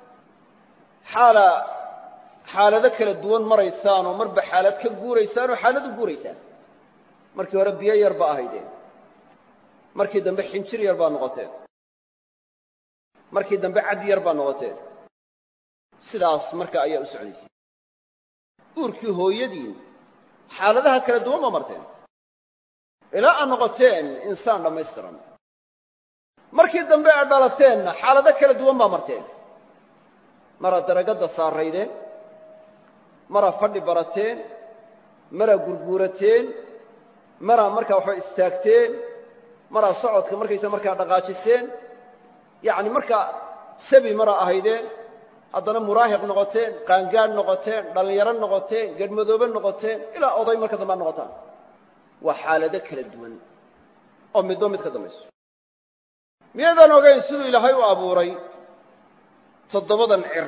xaalado kala duwan maraysaan oo marba xaalad ka guuraysaan oo xaalad u guuraysaan. markii hore biyo yar baa ahaydeen, markii dambe xinjir yar baa noqoteen, markii dambe cad yar baa noqoteen. sidaas marka ayaa u soconaysay. uurkii hooyadiin xaaladaha kala duwan baa marteen ilaa aad noqoteen insaan dhammaystiran. markii dambe aad dhalateenna xaalado kala duwan baa marteen. maraad daragadda saaraydeen, maraa fadhi barateen, maraa gurguurateen, maraa markaa waxba istaagteen, maraa socodka markaysa markaa dhaqaajiseen. yacni markaa sabi maraa ahaydeen, haddana muraahiq noqoteen, qaangaadh noqoteen, dhallinyaro noqoteen, gadhmadoobe noqoteen, ilaa oday marka dambe ad noqotaan. waa xaalado kala duwan oo midba mid ka dambayso. miyaydaan ogayn siduu ilaahay u abuuray toddobadan cir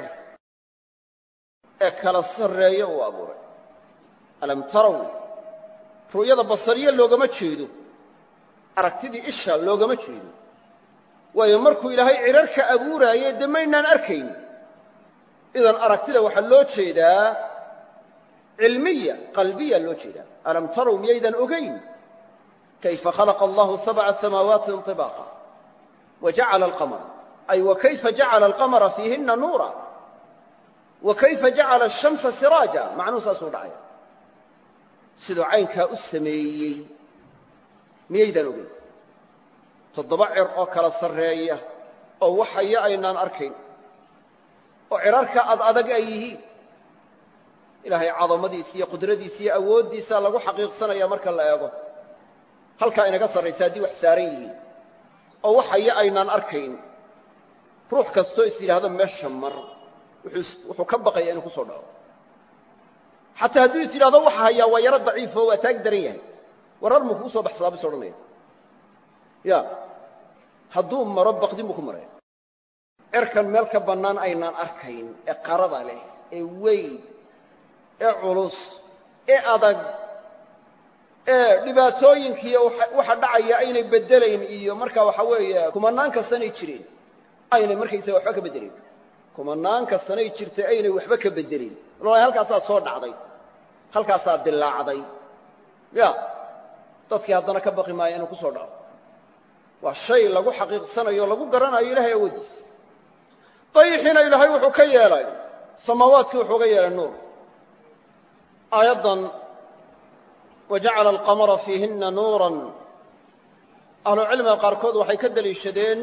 ee kala sarreeya uu abuuray? alam taraw, ru'yada basariya loogama jeedo, aragtidii isha loogama jeedo. waayo markuu ilaahay cirarka abuuraayey dee maynaan arkayn. idan aragtida waxaa loo jeedaa cilmiya, qalbiya loo jeedaa. alam taraw, miyaydaan ogayn kayfa khalaqa allahu sabca samaawaati طibaaqa wajacala alqamara, ay wakayfa jacala alqamara fiihina nuura wakayfa jacala ashamsa siraaja. macnuu saasuu dhacaya. siduu caynkaa u sameeyey miyaydaan ogayn? toddoba cir oo kala sarreeya oo waxaya aynaan arkayn, oo cirarka ad adag ay yihiin, ilaahay cadamadiisa iyo qudradiisa iyo awooddiisa lagu xaqiiqsanaya marka la eego halkaa inaga sarraysa haddii wax saaran yihiin oo waxaya aynaan arkayn ruux kastoo is yidhaahdo meesha mar wuxuu ka baqaya inuu ku soo dhaco xataa hadduu is yidhahdo waxa hayaa waa yaro daciifo waa taag daran yahay warar muu kugu soo baxsadaa bis odhanaya ya hadduu maro baqdin buu ku maraya cirkan meel ka bannaan aynaan arkayn ee qarada leh ee weyn ee culus ee adag ee dhibaatooyinkiiyo waxa dhacaya aynay beddelayn iyo markaa waxa weeye kumanaan kastanay jireen aynay markaysaga waxba ka beddelin kumanaan kastanay jirtay aynay waxba ka beddelin walahi halkaasaa soo dhacday halkaasaa dilaacday ya dadkii haddana ka baqi maaya inuu ku soo dhaco waa shay lagu xaqiiqsanayo o lagu garanayo ilahay awooddiisa dayixiina ilaahay wuxuu ka yeelay samaawaadkii wuxuu ga yeelay nuur aayaddan wajacala alqamara fiihinna nuuran ahlucilmiga qaarkood waxay ka deliishadeen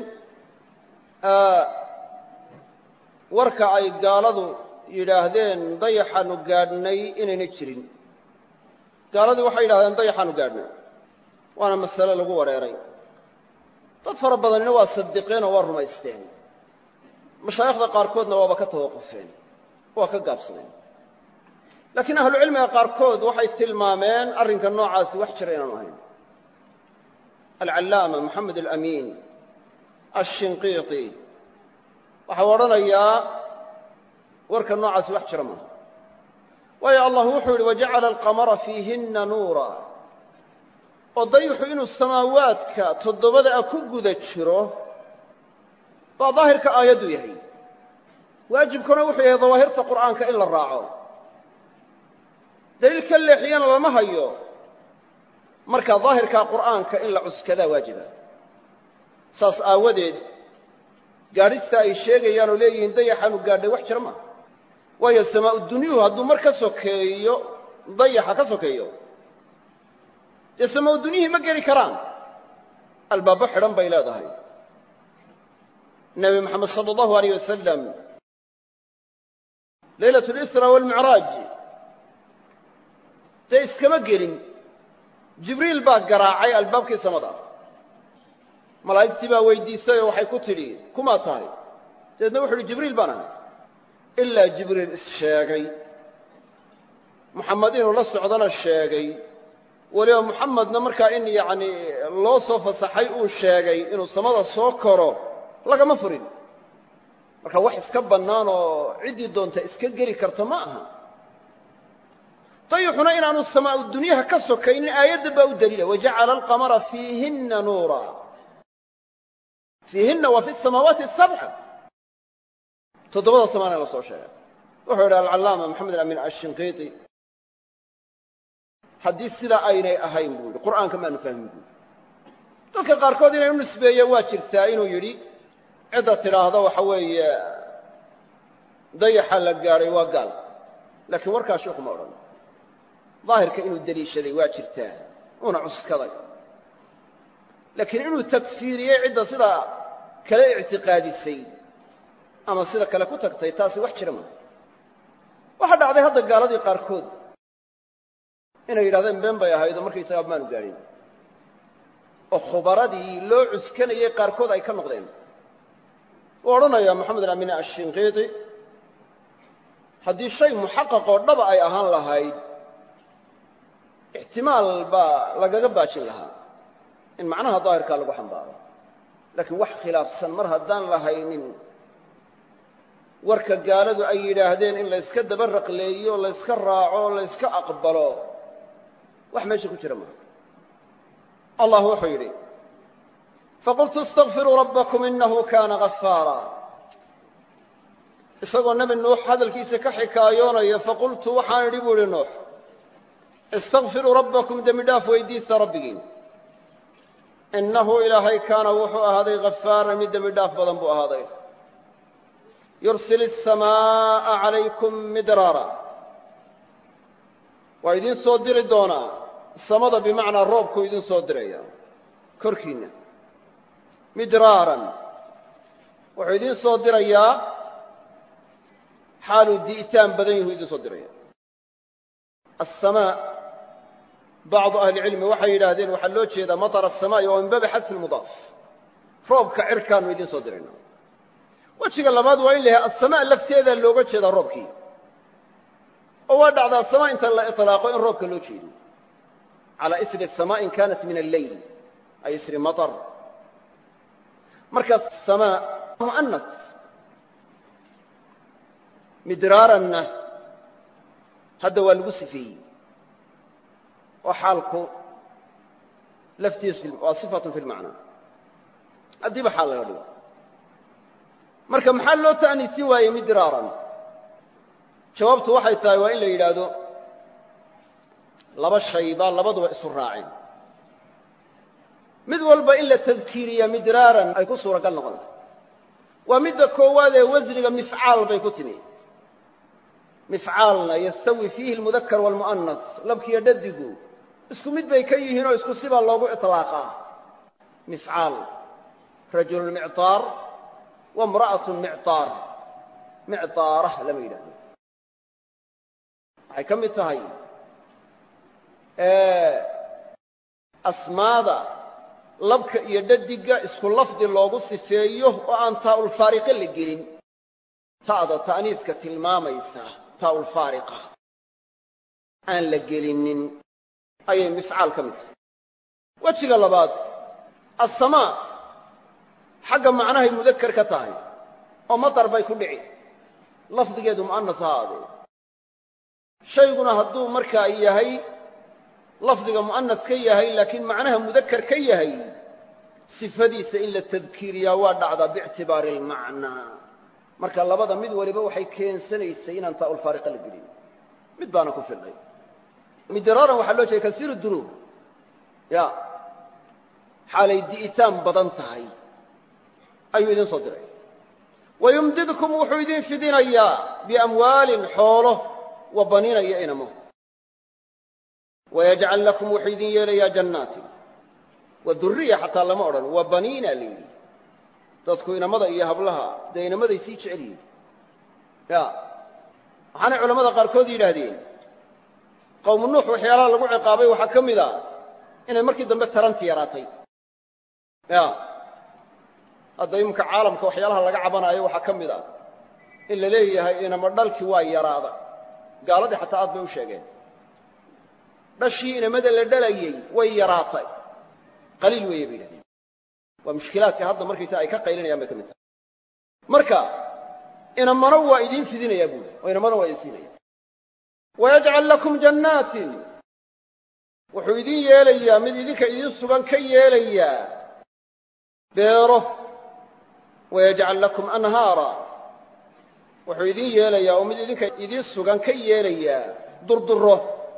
warka ay gaaladu yidhaahdeen dayaxaanu gaadhnay inayna jirin gaaladii waxay yidhahdeen dayaxaanu gaadhnay waana masale lagu wareeray dad fara badanina waa sadiqeen oo waa rumaysteen mashaayikhda qaarkoodna waaba ka tawaqufeen waa ka gaabsadeen laakiin ahlucilmiga qaarkood waxay tilmaameen arrinka noocaasi wax jira inaanu ahayn alcallaama moxamed alamiin ashinqiiti waxau odhanayaa warka noocaasi wax jira maaha waayo allah wuxuu yidhi wajacala alqamara fiihinna nuura oo dayixu inuu samaawaadka toddobada ku guda jiro baa daahirka aayaddu yahay waajibkuna wuxuu yahay dawaahirta qur'aanka in la raaco daliil ka leexiyana lama hayo marka daahirka qur'aanka in la cuskadaa waajiba saas aawadeed gaadhista ay sheegayaan oo leeyihiin dayaxaanu gaadhay wax jira maaha waayo samaa'u dunyuhu hadduu mar ka sokeeyo dayaxa ka sokeeyo dee samaa'u dunyihii ma geli karaan albaabo xidhan bay leedahay nebi moxamed sala allahu alayh wasalam laylat lisra waalmicraaj dee iskama gelin jibriil baa garaacay albaabkii samada malaa'igtii baa weydiisay oo waxay ku tidhi kumaa tahay dabeedna wuxu uhi jibriil baan ahay ilaa jibriil is-sheegay muxamed inuu la socdana sheegay weliba muxamedna markaa in yacni loo soo fasaxay uu sheegay inuu samada soo koro lagama furin marka wax iska bannaan oo ciddii doonta iska geli karta ma aha dayixuna inaanu samaa'u dunyaha ka sokaynin aayadda baa u daliila wajacala alqamara fiihinna nuura fiihinna waa fi samaawaati asabca toddobada samaana la soo sheegay wuxuu yidhi alcallaama moxamed alamin ashinqiiti haddii sidaa aynay ahayn buu yidhi qur'aanka maanu fahmin buu dadka qaarkood inay u nisbeeyeen waa jirtaa inuu yidhi cidda tidhaahda waxa weeye dayaxa la gaadhay waa gaal laakiin warkaa sheekuma odhan daahirka inuu deliishaday waa jirtaa uuna cuskaday laakiin inuu takfiiriyey cidda sidaa kale ictiqaadisay ama sida kale ku tagtay taasi wax jira maaha waxaa dhacday hadda gaaladii qaarkood inay yidhahdeen been bay ahaydoo markaysagaa maanu gaadhin oo khubaradii loo cuskanayey qaarkood ay ka noqdeen wuu odhanayaa moxamed alamin ashinqiiti haddii shay muxaqaqoo dhaba ay ahaan lahayd ixtimaal baa lagaga baajin lahaa in macnaha daahirkaa lagu xambaaro laakiin wax khilaafsan mar haddaan lahaynin warka gaaladu ay yidhaahdeen in layska daba raqleeyo layska raaco layska aqbalo wax meesha ku jira maaha allah wuxuu yidhi faqultu istakfiruu rabbakum inahu kaana ghafaara isagoo nebi nuux hadalkiisa ka xikaayoonaya faqultu waxaan idhi buu idhi nuux istakfiruu rabbakum dembi dhaaf weydiista rabbigiin innahu ilaahay kaana wuxuu ahaaday ghafaaran mid dembi dhaaf badan buu ahaaday yursil الsamaaءa calaykum midraara waa idin soo diri doonaa samada bimacnaa roobkuu idin soo diraya korkiinna midraaran wuxuu idin soo dirayaa xaaluu di'itaan badan yahu idin soo diraya السماء بعض أهل العلم waxay yidhaahdeen waxaa loo jeedaa مطر السماء oo min baabi xadfi المضاaf roobka cirkaanu idiin soo dirayna wejiga labaad waa in la yahay السماء lafteeda looga jeedaa roobkii oo waa dhacdaa السماء inta la iطlaaqo in roobka loo jeedo على إسر السماء إن كانت من الليل أي إسر مطر مركز السماء مؤنث مدرارا هذا هو الوصفي وحالك لفتيس وصفة في المعنى أدي بحال يقول مركز محل لو تعني سوى مدرارا جوابت waxay tahay waa in la yiraahdo laba shay baa labaduba isu raacin mid walba in la tadkiiriya midraaran ay ku suuragal noqon waa midda koowaad ee wasniga mifcaal bay ku timi mifcaalna yastawi fiihi almudakkar walmu'annas labkiiyo dhadigu isku mid bay ka yihiin oo isku siba loogu iطlaaqaa mifcaal rajulun mi'taar wa imra'atun mi'taar mi'taarah lama yidhaahdo waxay ka mid tahay asmaada labka iyo dhadiga isku lafdi loogu sifeeyo oo aan taa'ul faariqa la gelin taada ta'niiska tilmaamaysa taa'ul faariqa aan la gelinin ayay mifcaal ka mid tahay wejiga labaad as-samaa xagga macnahay mudakkar ka tahay oo matar bay ku dhici lafdigeedu mu'annas ahaadee shayguna hadduu markaa yahay lafdiga mu'annas ka yahay laakiin macnaha mudakkar ka yahay sifadiisa in la tadkiiriyaa waa dhacdaa biictibaari almacnaa marka labada mid waliba waxay keensanaysay inaan taa'ul faariqa la gelin mid baana ku filnay midraaran waxaa loo jeeda kasiiru dunuub ya xaalay di'itaan badan tahay ayuu idin soo diray wayumdidkum wuxuu idin fidinayaa biamwaalin xoolo wa baniina iyo inamo wayajcal lakum wuxuu idin yeelayaa jannaatin wa durriya xataa lama odhan wa baniina la yidhi dadku inamada iyo hablaha dee inamaday sii jecel yihin ya waxaanay culammada qaarkood yidhaahdeen qowmu nuux waxyaalaha lagu ciqaabay waxaa ka mid a inay markii dambe taranti yaraatay ya hadda iminka caalamka waxyaalaha laga cabanaayo waxaa ka mid ah in la leeyahay inama dhalkii waa yaraada gaaladii xataa aad bay u sheegeen dhashii inamada la dhalayay way yaraatay qaliil weeye bay yidhahdeen waa mushkilaadka hadda markaysa ay ka qaylinayaan bay ka mid tahay marka inamana waa idiin fidinayaa buuli oo inamana waa idin siinaya wayajcal lakum jannaatin wuxuu idin yeelayaa mid idinka idin sugan ka yeelayaa beero wayajcal lakum anhaara wuxuu idin yeelayaa oo mid idinka idin sugan ka yeelayaa durduro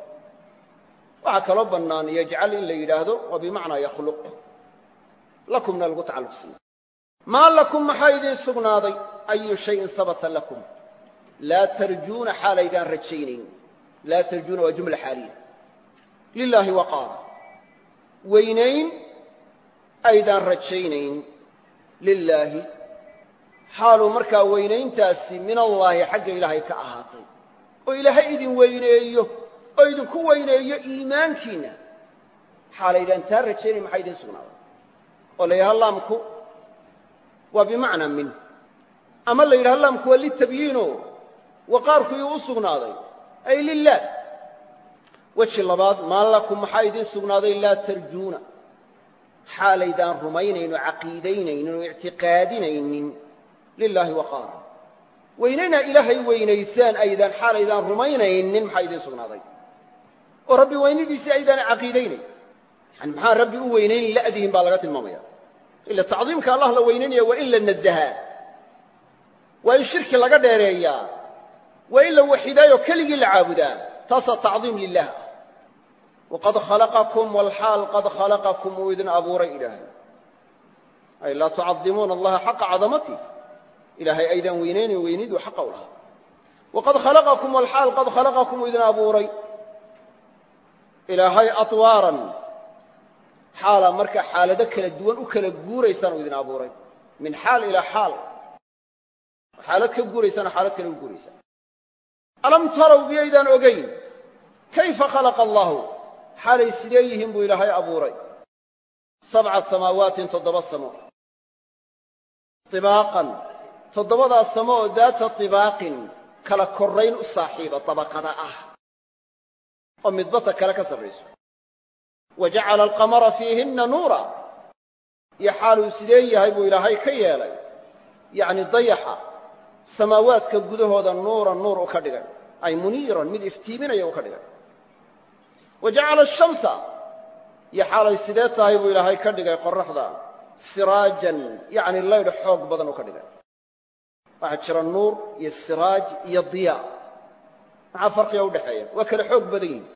waxaa kaloo bannaan yajcal in la yidhaahdo waa bimacnaa yakhluq lakumna lagu tacalluqsiiyo maa lakum maxaa idiin sugnaaday ayu shayin sabata lakum laa tarjuuna xaalaydaan rajaynayn laa tarjuuna waa jumla xaaliya lilaahi waqaara weynayn aydaan rajaynayn lilaahi xaaluu markaa weynayntaasi min allaahi xagga ilaahay ka ahaatay oo ilaahay idin weyneeyo oo idinku weyneeyo iimaankiinna xaalaydaan taa rajaynayn maxaa idiin sugnaaday oo la yidhaha laamku waa bimacnaa min ama la yidhaha laamku waa litabyiino waqaarku iyuu u sugnaaday ay lilaah weji labaad maa lakum maxaa idiin sugnaaday laa tarjuuna xaalaydaan rumaynayn oo caqiidaynaynin oo ictiqaadinaynin lilaahi waqaara weynaynaa ilaahay weynaysaan aydaan xaalaydaan rumaynaynin maxaa idiin sugnaaday oo rabbi weynidiisii aydaan caqiidaynayn yani maxaa rabbi u weynayn la'dihin baa laga tilmaamaya ila tacdiimka allah la weynaynaya waa in la nazahaa waa in shirki laga dheereeyaa waa in la waxidaayoo keligii la caabudaa taasaa tacdiim lilah ah waqad khalaqakum walxaal qad khalaqakum uu idin abuuray ilaahay ay laa tucadimuuna allaha xaqa cadamati ilaahay aydaan weynaynayn weyniduu xaqa u lahaa waqad khalaqakum walxaal qad khalaqakum uu idin abuuray ilaahay atwaaran xaalaa markaa xaalado kala duwan u kala guuraysaan uu idin abuuray min xaal ilaa xaal xaalad ka guuraysaana xaalad kale u guuraysaan alam taraw miyaydaan ogayn kayfa khalaqa allahu xaalay sidee yihiin buu ilaahay abuuray 7 samaawaati 7 samo طibaaqan 7daas samo oo daata طibaaqin kala korayn u saaxiiba tabaqada ah oo midbata kale ka sarrayso wajacala alqamara fiihinna nuura iyo xaaluu sidee yahay buu ilaahay ka yeelay yacni dayaxa samaawaadka gudahooda nuuran nuur u ka dhigay ay muniiran mid iftiiminaya u ka dhigay wajacala ashamsa iyo xaalay sidee tahay buu ilaahay ka dhigay qorraxda siraajan yacni laydh xoog badan u ka dhigay waxaa jira nuur iyo siraaj iyo diyaa maxaa farqiga u dhexeeya waa kala xoog badan yihin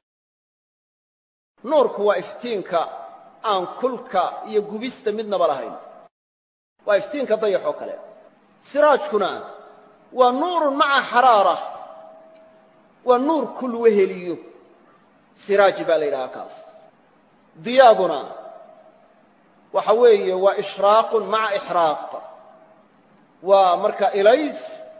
nuurku waa iftiinka aan kulka iyo gubista midnaba lahayn waa iftiinka dayax oo kale siraajkuna waa nuurun maca xaraara waa nuur kul weheliyo siraaj baa la yidhahaa kaas diyaaguna waxa weeye waa ishraaqun maca ixraaq waa marka ilays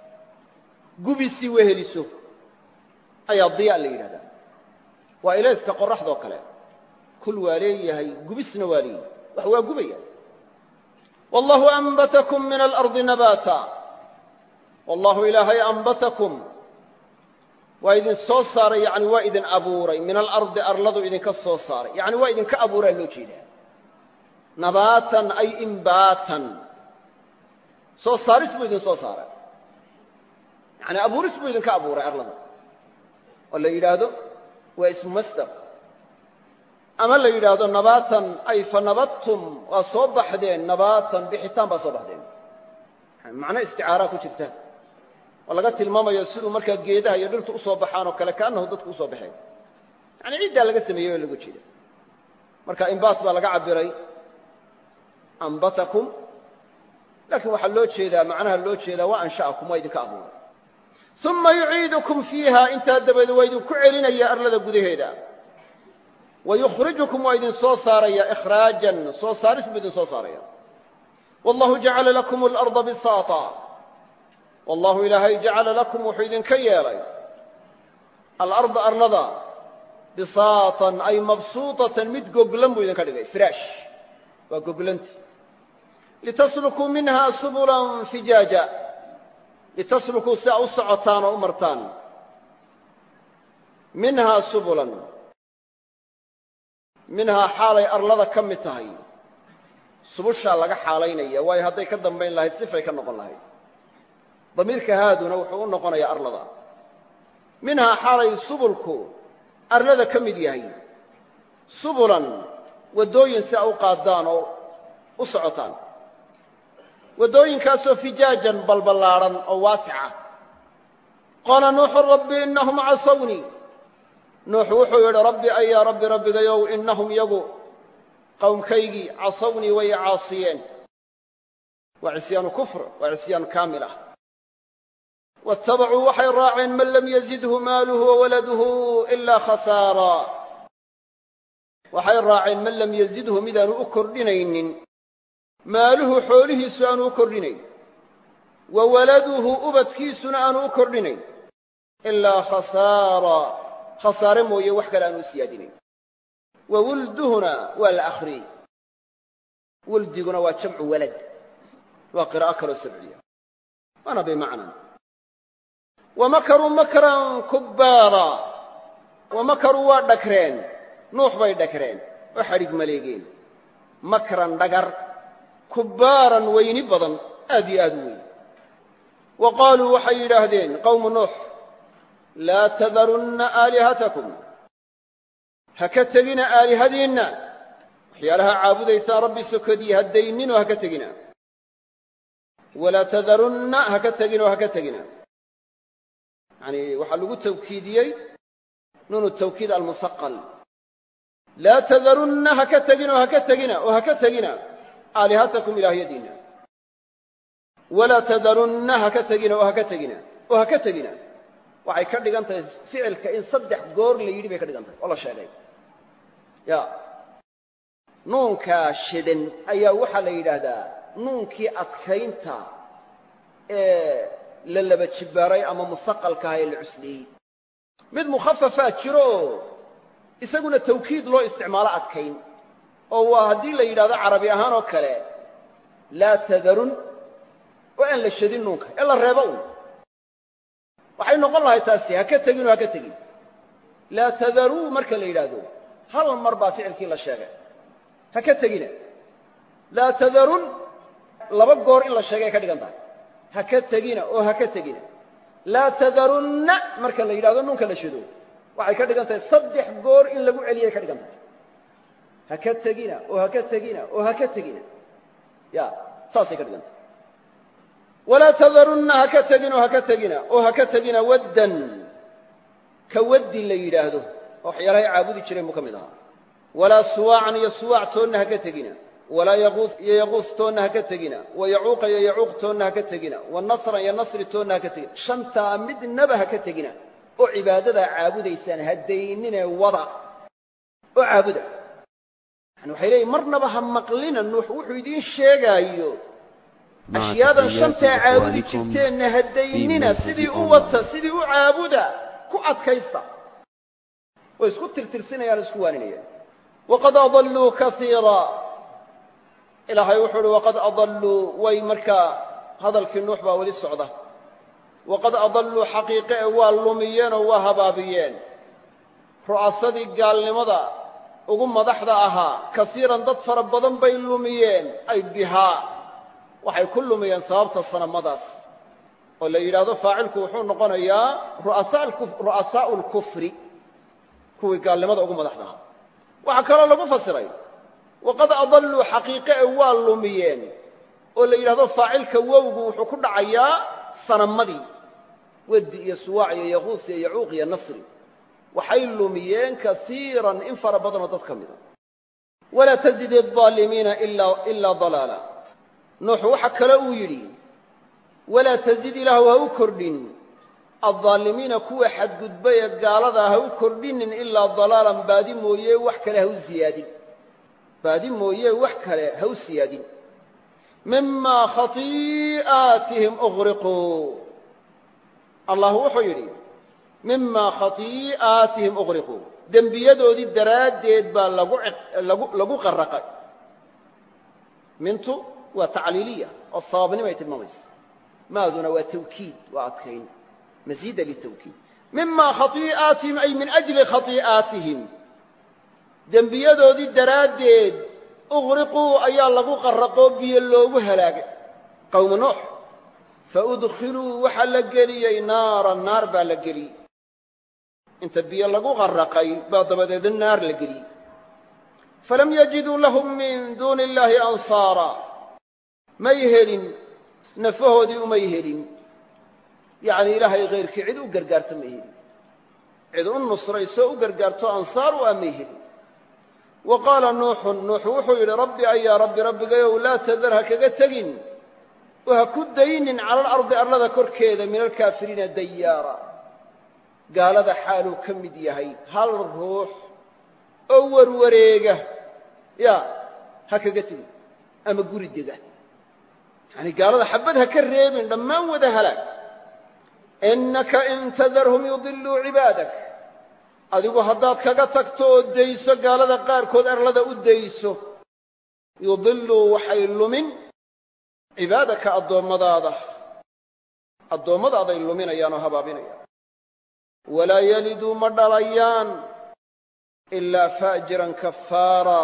gubisii weheliso ayaa diyaa la yidhahdaa waa ilayska qorraxdoo kale kul waa leeyahay gubisna waa leeyahay wax waa gubaya wallahu anbatakum min alardi nabaata wallahu ilaahay anbatakum waa idin soo saaray yacni waa idin abuuray min alardi arladu idinka soo saaray yacni waa idinka abuuraa loo jeedaa nabaatan ay imbaatan soo saaris buu idin soo saaray yacni abuuris buu idinka abuuray arlada oo la yidhaahdo waa ismu masdar ama la yidhaahdo nabaatan ay fa nabattum waa soo baxdeen nabaatan bixitaan baa soo baxdeen macno isticaaraa ku jirta oo laga tilmaamayo siduu markaa geedaha iyo dhirtu u soo baxaan oo kale kaannahu dadku u soo baxeen yacni ciddaa laga sameeyey oo lagu jeeda marka imbaat baa laga cabbiray ambatakum laakiin waxaa loo jeedaa macnaha loo jeedaa waa ansha'akum waa idinka abuuray uma yuciidukum fiiha intaa dabadeed waa idinku celinaya arlada gudaheeda wayukhrijukum waa idin soo saaraya ikhraajan soo saaris buu idin soo saaraya wallahu jacala lakum alarda bisaata wallahu ilaahay jacala lakum wuxuu idinka yeelay alarda arlada bisaatan ay mabsuutatan mid goglan buu idinka dhigay firaash waa goglanti litaslukuu minha subulan fijaaja litaslukuu si a u socotaan oo u martaan minhaa subulan minhaa xaalay arlada ka mid tahay subushaa laga xaalaynaya waayo hadday ka dambayn lahayd sifay ka noqon lahayd damiirka haaduna wuxuu u noqonayaa arlada minhaa xaalay subulku arlada ka mid yahay subulan waddooyin si a u qaadaan oo u socotaan waddooyinkaasoo fijaajan balballaadhan oo waasica qaala nuuxu rabbi innahum casawnii nuuxu wuxuu yidhi rabbi ayaa rabbi rabbigayow innahum yagu qowmkaygii casawnii way caasiyeen waa cisyaanu kufr waa cisyaan kaamil ah waattabacuu waxay raaceen man lam yazidhu maaluhu wawaladuhu ilaa khasaara waxay raaceen man lam yazidhu midaanu u kordhinaynin maaluhu xoolihiisu aanu u kordhinayn wa waladuhu ubadkiisuna aanu u kordhinayn ilaa khasaara khasaare mooye wax kale aanu u siyaadinayn wa wulduhuna waa la akhriyey wuldiguna waa jamcu walad waa qiraa'o kaloo sabciya waana bimacnan wamakaruu makran kubbaara wamakaruu waa dhagreen nuux bay dhagreen oo xadhig maleegeen makran dhagar kubbaaran weyni badan aad iyo aad u weyn wa qaaluu waxay yidhaahdeen qowmu nuux laa tadarunna aalihatakum ha ka tegina aalihadiinna waxyaalaha caabudaysaan rabbi sokodii ha dayninoo ha ka tegina walaa tadarunna ha ka teginoo ha ka tegina yacanii waxaa lagu tawkiidiyey nuunu tawkiid almusaqal laa tadarunna ha ka teginoo ha ka tegina oo ha ka tegina aalihatakum ilaahyadiinna walaa tadarunna ha ka tegina oo ha ka tegina oo ha ka tegina waxay ka dhigan tahay ficilka in 3 goor la yidhi bay ka dhigan tahay oo la sheegay ya nuunkaa shidan ayaa waxaa la yidhaahdaa nuunkii adkaynta ee la laba jibbaaray ama musaqalkaha ee la cusliyey mid mukhafafaa jiro isaguna tawkiid loo isticmaalo adkayn oo waa haddii la yidhahdo carabi ahaan oo kale laa tadarun oo aan la shadin nuunka ee la reebo un waxay noqon lahay taasi ha ka tegin oo ha ka tegin laa tadaruu marka la yidhaahdo hal mar baa ficilkii la sheegay ha ka tegina laa tadarun laba goor in la sheegay ka dhigan tahay ha ka tegina oo ha ka tegina laa tadarunna marka la yidhahdo nuunka la shado waxay ka dhigan tahay 3 goor in lagu celiyay ka dhigan tahay ha ka tegina oo ha ka tegina oo ha ka tegina ya saasay ka dhigan tahay walaa tadarunna ha ka tegina oo ha ka tegina oo ha ka tegina waddan ka waddi la yidhaahdo waxyaalahay caabudi jireen buu ka mid ahaa walaa suwaacan iyo suwaac toonna ha ka tegina walaa yaquus iyo yaquus toonna ha ka tegina wa yacuuqa iyo yacuuq toonna ha ka tegina wa nasran iyo nasri toonna ha ka tegina shantaa midnaba ha ka tegina oo cibaadadaa caabudaysaan ha dayninee wada oo caabuda yani waxay leeyihin marnaba ha maqlina nuux wuxuu idiin sheegaayo ashyaadan shantaa caabudi jirteenna ha daynina sidii u wata sidii u caabuda ku adkaysta way isku tirtirsinayaan isku waaninayaan waqad adalluu kaiira ilaahay wuxuu uhi waqad adalluu way markaa hadalkii nuux baa weli socda waqad adalluu xaqiiqe ee waa lumiyeen oo waa habaabiyeen ru'asadii gaalnimada ugu madaxda ahaa kasiiran dad fara badan bay lumiyeen ay bihaa waxay ku lumiyeen sababta sanamadaas oo la yidhaahdo faacilku wuxuu noqonayaa ru'asaa'u lkufri kuwii gaalnimada ugu madaxda ahaa waxaa kaloo lagu fasiray waqad adalluu xaqiiqe ee waa lumiyeen oo la yidhahdo faacilka wowgu wuxuu ku dhacayaa sanamadii waddi iyo suwaac iyo yaquus iyo yacuuq iyo nasri waxay lumiyeen kasiiran in fara badanoo dad ka mida walaa tazidi الظaalimiina ilaa dalaala nuuxu waxa kale uu yidhi walaa tazid ilaahu ha u kordhin aلظaalimiina kuwa xadgudbay ee gaaladaa ha u kordhinin ilaa dalaalan baadi mooye wax kale ha u siyaadin baadi mooye wax kale ha u siyaadin mima khatii'aatihim ughriquu allah wuxuu yidhi mima khatii'aatihim ughriquu dembiyadoodii daraaddeed baa lagu qarraqay mintu waa tacliiliya oo sababnimay tilmaamaysa maaduna waa tawkiid waa adkayn masiida litawkiid mima khatii'aatihim ay min ajli khatii'aatihim dembiyadoodii daraaddeed ughriquu ayaa lagu qarraqoo biyo loogu halaagay qawma nuux faudkhiluu waxaa la geliyey naaran naar baa la geliyey inta biyo lagu qarraqay baa dabadeedna naar la geliyey falam yajiduu lahum min duuni illaahi ansaara may helin nafahoodii umay helin yacni ilaahay hayrkii cid u gargaarto may helin cid u nusraysoo u gargaarto ansaar u ah may helin wa qaala nuuxun nuux wuxuu yidhi rabbi ayaa rabbi rabbigayow laa tadar ha kaga tegin oo ha ku daynin cala alardi arlada korkeeda min alkaafiriina dayaara gaalada xaaluu ka mid yahay hal ruux oo warwareega ya ha kaga tegin ama guri dega yani gaalada xabad ha ka reebin dhammaan wada halaag innaka in tadarhum yudiluu cibaadak adigu haddaad kaga tagto oo dayso gaalada qaarkood arlada u dayso yudiluu waxay lumin cibaadaka addoommadaadaay luminayaan oo habaabinayaan walaa yaliduu ma dhalayaan ilaa faajiran kafaara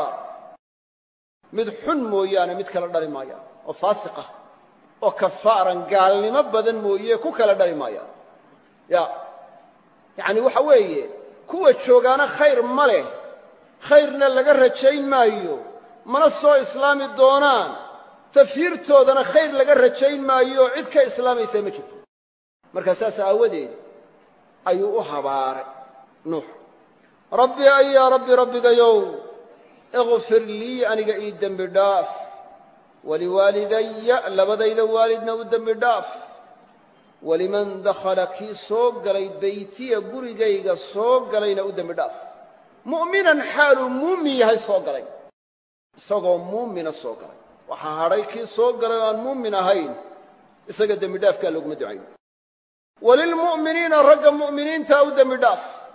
mid xun mooyaane mid kala dhali maayaan oo faasiqah oo kafaaran gaalnimo badan mooye ku kala dhali maayaan yacni waxa weeye kuwa joogaana khayr ma leh khayrna laga rajayn maayo mana soo islaami doonaan tafyiirtoodana khayr laga rajayn maayo cid ka islaamaysaa ma jirto markaa saas aawadeed ayuu u habaaray nuux rabbi ayaa rabbi rabbigayow ikfir lii aniga ii dembi dhaaf waliwaalidaya labadayda waalidna u dembi dhaaf waliman dakhala kii soo galay beytiya gurigayga soo galayna u dembi dhaaf mu'minan xaaluu muumin yahay soo galay isagoo muumina soo galay waxaa hadhay kii soo galay oo aan muumin ahayn isaga dembi dhaafkaa looguma ducayn walilmu'miniina ragga mu'miniintaa u dembi dhaaf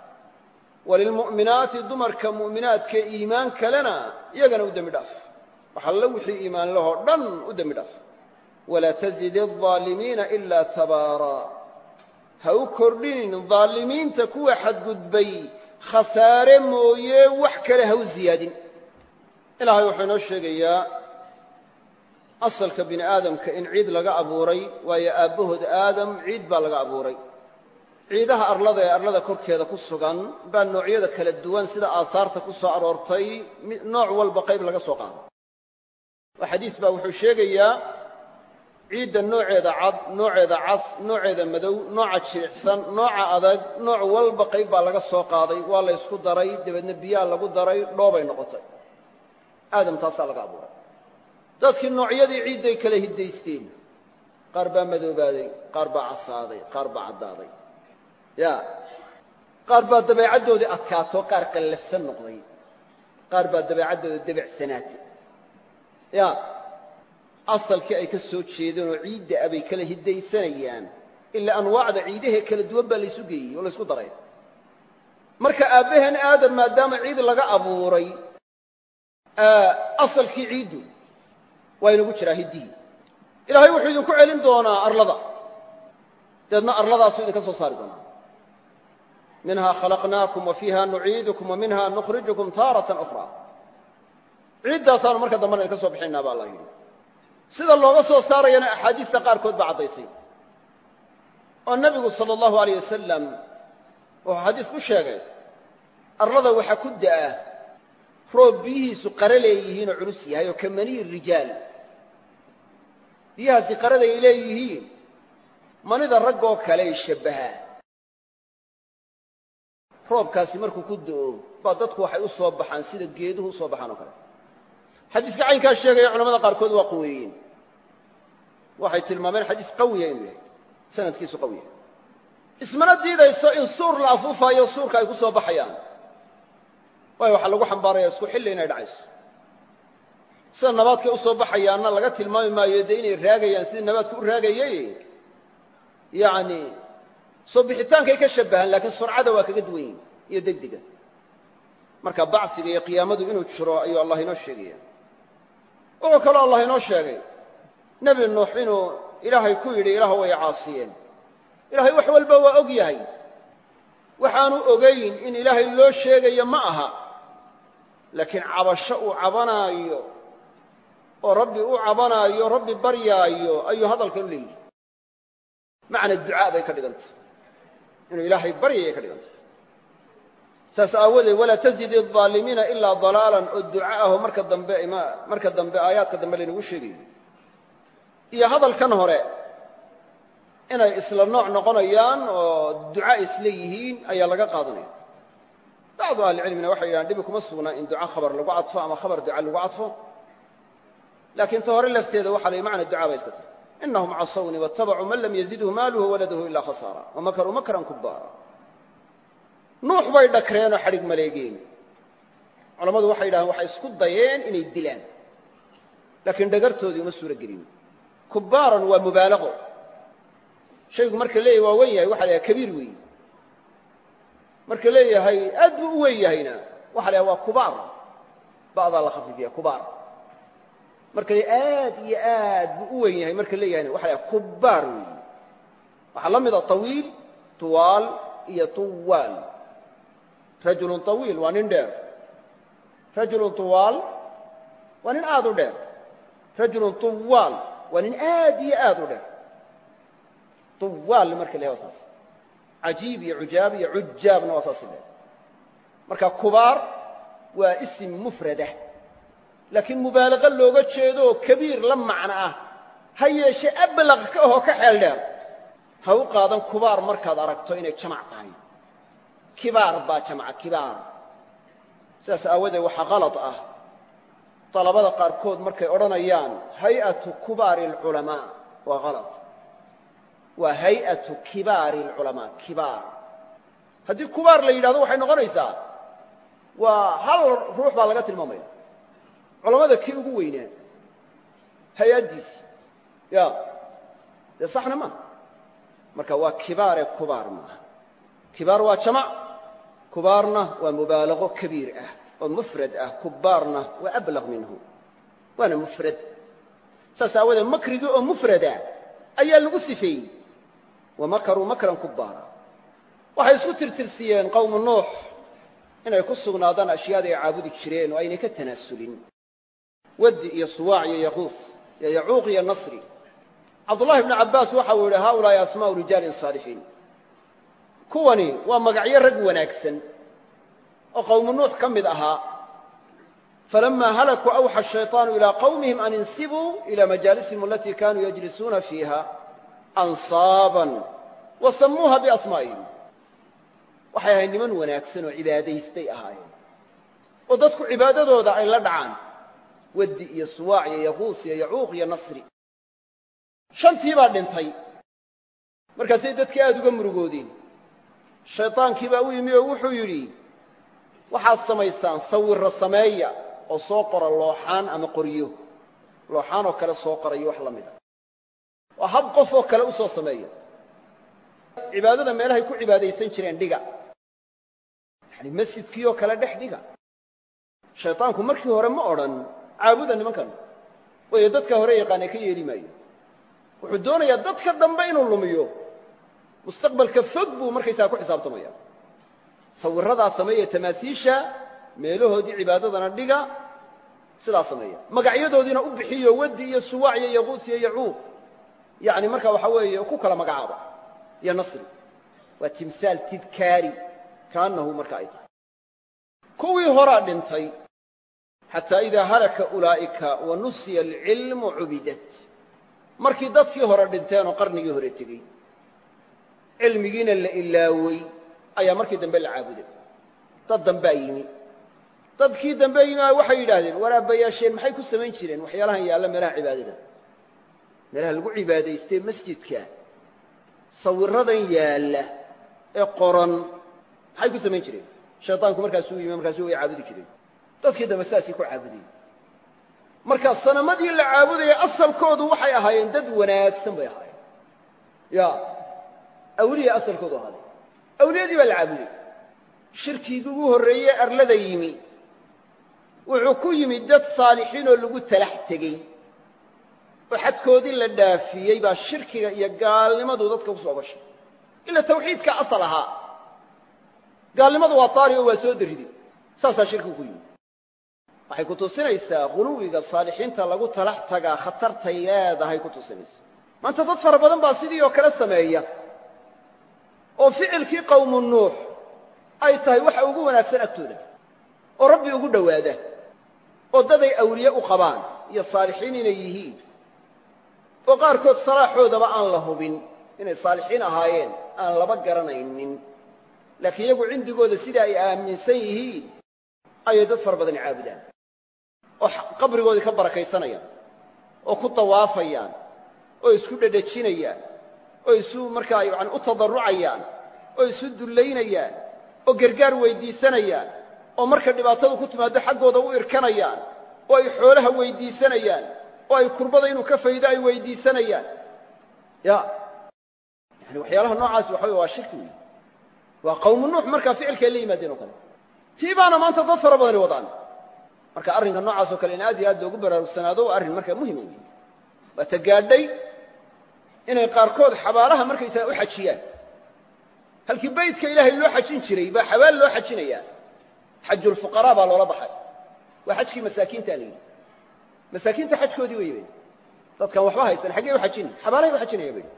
walilmu'minaati dumarka mu'minaadka iimaan kalena iyagana u dembi dhaaf waxa alla wixii iimaan lahoo dhan u dembi dhaaf walaa tazidi الظaalimiina ilaa tabaara ha u kordhinin dhaalimiinta kuwa xadgudbay khasaare mooye wax kale ha u ziyaadin ilaahay wuxuu inoo sheegayaa asalka bini aadamka in ciid laga abuuray waayo aabbahood aadam ciid baa laga abuuray ciidaha arlada ee arlada korkeeda ku sugan baa noocyada kala duwan sida aasaarta ku soo aroortay nooc walba qayb laga soo qaado waa xadiis baa wuxuu sheegayaa ciidda nooceeda cad nooceeda cas nooceeda madow nooca jilicsan nooca adag nooc walba qayb baa laga soo qaaday waa la ysku daray dabeedna biyaa lagu daray dhoobay noqotay aadam taasaa laga abuuray dadkii noocyadii ciidday kala hiddaysteen qaar baa madoobaaday qaar baa casaaday qaar baa caddaaday ya qaar baa dabeecaddoodii adkaato qaar qallafsan noqday qaar baa dabeecaddooda debecsanaatay ya asalkii ay ka soo jeedeen oo ciidda abay kala hiddaysanayaan ilaa anwaacda ciidahee kala duwan baa laysu geeyey oo laysku daray marka aabbaheen aadam maadaama ciid laga abuuray asalkii ciiddu waa inagu jiraa hiddihii ilaahay wuxuu idinku celin doonaa arlada deedna arladaasuu idinka soo saari doonaa minhaa khalaqnaakum wa fiiha nuciidukum wa minha nukhrijukum taaratan ukhraa ciiddaasaanu marka dambena idinka soo bixinaa ba allah yidhi sida looga soo saarayana axaadiista qaarkood baa caddaysay oo nebigu sala allahu alayh wasalam wuxuu xadiis ku sheegay arlada waxaa ku da'a roob biyihiisu qare leeyihiin oo culus yahay oo ka maniyi rijaal biyahaasi qaraday leeyihiin manida raggoo kaley shabbahaa roobkaasi markuu ku da'o baa dadku waxay u soo baxaan sida geeduhu u soo baxaan oo kale xadiiska caynkaa sheegaya culamada qaarkood waa quweeyeen waxay tilmaameen xadiis qawiya inuu yahay sanadkiisu qawiya ismana diidayso in suur la afuufaayo suurka ay ku soo baxayaan waayo waxaa lagu xambaaraya isku xilli inay dhacayso sida nabaadkay u soo baxayaanna laga tilmaami maayo dee inay raagayaan sidii nabaadku u raagayey yacni soo bixitaankay ka shabbahaan laakiin surcada waa kaga duwan yihin iyo degdega marka bacsiga iyo qiyaamadu inuu jiro ayuu allah inoo sheegaya wuxuu kaloo allah inoo sheegay nebi nuux inuu ilaahay ku yidhi ilaah way caasiyeen ilaahay wax walba waa og yahay waxaanu ogayn in ilaahay loo sheegayo ma aha laakiin cabasho uu cabanaayo oo rabbi u cabanaayo rabbi baryaayo ayuu hadalkan u leeyihi macna ducaa bay ka dhigantay inuu ilaahay baryayay ka dhigantay saas aawadeed walaa tazidi الظaalimiina ilaa dalaalan oo duca aho marka dambe aayaadka dambe laynagu sheegayo iyo hadalkan hore inay isla nooc noqonayaan oo duca isla yihiin ayaa laga qaadanaya bacdu ahlicilmina waxay yidhahaan dhibi kuma sugnaa in duca khabar lagu cadfo ama khabar duca lagu cadfo laakiin ta hore lafteeda waxa la macna ducaa bay iska tahay inahum casawnii waاtabacuu man lam yazidhu maaluhu waladahu ilaa khasaara wamakaruu makran kubaara nuux bay dhakreenoo xadhig maleegeen culammadu waxay yidhahdeen waxay isku dayeen inay dilaan laakiin dhagartoodii uma suuro gelin kubaaran waa mubaalaqo shaygu marka leeyahay waa wen yahay waxa la yahay kabiir weeye marka leeyahay aad buu u wen yahayna waxa la yahay waa kubaar ba'daa la khafiifiya kubaar marka le aad iyo aad buu u wen yahay marka leeyahayna waxa la yahay kubaar weeye waxaa la mida tawiil tuwaal iyo tuwaal rajulun tawiil waa nin dheer rajulun tuwaal waa nin aad u dheer rajulun tuwaal waa nin aad iyo aad u dheer tuwaal marka la waa saas cajiib iyo cujaab iyo cujaabna waa saas le marka kubaar waa isim mufradah laakiin mubaalaqo looga jeedo kabiir la macno ah ha yeeshe ablaq ka ahoo ka xeel dheer ha u qaadan kubaar markaad aragto inay jamac tahay kibaar baa jamca kibaar sidaas aawadeed waxaa kalad ah dalabada qaarkood markay odhanayaan hay'atu kubaari alculamaa waa kalad waa hay'atu kibaari alculamaa kibaar haddii kubaar la yidhahdo waxay noqonaysaa waa hal ruux baa laga tilmaamaya culamada kii ugu weynaa hay-addiisi ya dee saxna maaha marka waa kibaare kubaar maaha kibaar waa jamac kubaarna waa mubaalaqo kabiir ah oo mufrad ah kubaarna waa ablaq minhu waana mufrad saas aawadeed makrigii oo mufrada ayaa lagu sifeeyey wamakaruu makran kubaara waxay isku tirtirsiyeen qowmu nuux inay ku sugnaadaan ashyaada ay caabudi jireen oo aynay ka tanaasulin wadi iyo suwaac iyo yaquus iyo yacuuq iyo nasri cabdullahi ibnu cabbaas waxa uu yidhi haulaa'i asmaa'u rijaalin saalixiin kuwani waa magacyo rag wanaagsan oo qowmu nuux ka mid ahaa falamaa halakuu awxa ashayطaanu ilaa qowmihim an insibuu ilaa majaalisihim alatii kaanuu yajlisuuna fiiha ansaaban wa sammuuha biasmaa'ihim waxay ahayd niman wanaagsan oo cibaadaystay ahaayeen oo dadku cibaadadooda ay la dhacaan wadi iyo suwaac iyo yaquus iyo yacuuq iyo nasri shantii baa dhintay markaasay dadkii aad uga murugoodeen shayطaankii baa u yimi oo wuxuu yidhi waxaad samaysaan sawirro sameeya oo soo qora looxaan ama qoryo looxaan oo kale soo qorayo wax la mida oo hab qof oo kale u soo sameeya cibaadada meelahay ku cibaadaysan jireen dhiga yani masjidkii oo kale dhex dhiga shayطaanku markii hore ma odhan caabuda nimankan waayo dadka hore yaqaanee ka yeeli maayo wuxuu doonayaa dadka dambe inuu lumiyo mustaqbalka fog buu markaysaa ku xisaabtamaya sawirradaa sameeya tamaasiisha meelahoodii cibaadadana dhiga sidaa sameeya magacyadoodiina u bixiyo wadi iyo suwaac iyo yaquus iyo yacuuq yani marka waxa weeye ku kala magacaaba iyo nasri waa timsaal tidkaari kaannahu marka ay tahay kuwii horaa dhintay xataa idaa halaka ulaa'ika wa nusiya alcilmu cubidat markii dadkii hore dhinteen oo qarnigii hore tegey cilmigiina la ilaawey ayaa markii dambe la caabuday dad dambaa yimi dadkii dambe yimi waxay yidhaahdeen waraabayaasheen maxay ku samayn jireen waxyaalahan yaalla meelaha cibaadada meelaha lagu cibaadaystay masjidka sawirradan yaalla ee qoran maxay ku samayn jireen shayطaanku markaasuu yimi markaasuu way caabudi jireen dadkii dambe saasay ku caabudayeen marka sanamadii la caabudaya asalkoodu waxay ahaayeen dad wanaagsan bay ahaayeen ya awliya asalkoodu ahaaday awliyadii baa la caabuday shirkigii ugu horreeye arlada yimi wuxuu ku yimid dad saalixiinoo lagu talax tegey oo xadkoodii la dhaafiyey baa shirkiga iyo gaalnimadu dadka ku soo gashay ila tawxiidka asal ahaa gaalnimadu waa taari oo waa soo darriday saasaa shirkigu ku yimid waxay ku tusinaysaa quluwiga saalixiinta lagu talax tagaa khatartay leedahay ku tusinaysa maanta dad fara badan baa sidii oo kale sameeya oo ficilkii qowmu nuux ay tahay waxa ugu wanaagsan agtooda oo rabbi ugu dhowaada oo daday awliye u qabaan iyo saalixiin inay yihiin oo qaarkood salaaxoodaba aan la hubin inay saalixiin ahaayeen aan laba garanaynin laakiin iyagu cindigooda sida ay aaminsan yihiin ayay dad fara badani caabudaan oo qabrigoodii ka barakaysanayaan oo ku tawaafayaan oo isku dhedhejinayaan oo isu markaa yani u tadarrucayaan oo isu dullaynayaan oo gargaar weyddiisanayaan oo marka dhibaatadu ku timaaddo xaggooda u irkanayaan oo ay xoolaha weyddiisanayaan oo ay kurbada inuu ka faydo ay weyddiisanayaan ya yani waxyaalaha noocaas waxa wey waa shirki weeye waa qowmu nuux markaa ficilkay la yimaadeen oo kale tii baana maanta dad fara badani wadaan marka arrinka noocaas oo kale in aad iyo aad loogu baraarugsanaado waa arrin markaa muhima weeye waa ta gaadhay inay qaarkood xabaalaha markaysaga u xajiyaan halkii baydka ilaahay loo xajin jiray baa xabaal loo xajinayaa xajulfuqaraa baa loola baxay waa xajkii masaakiintaa la yidhi masaakiinta xajkoodii wey dadkan waxba haysan xaggee u xajin xabaalahay u xajinaya bay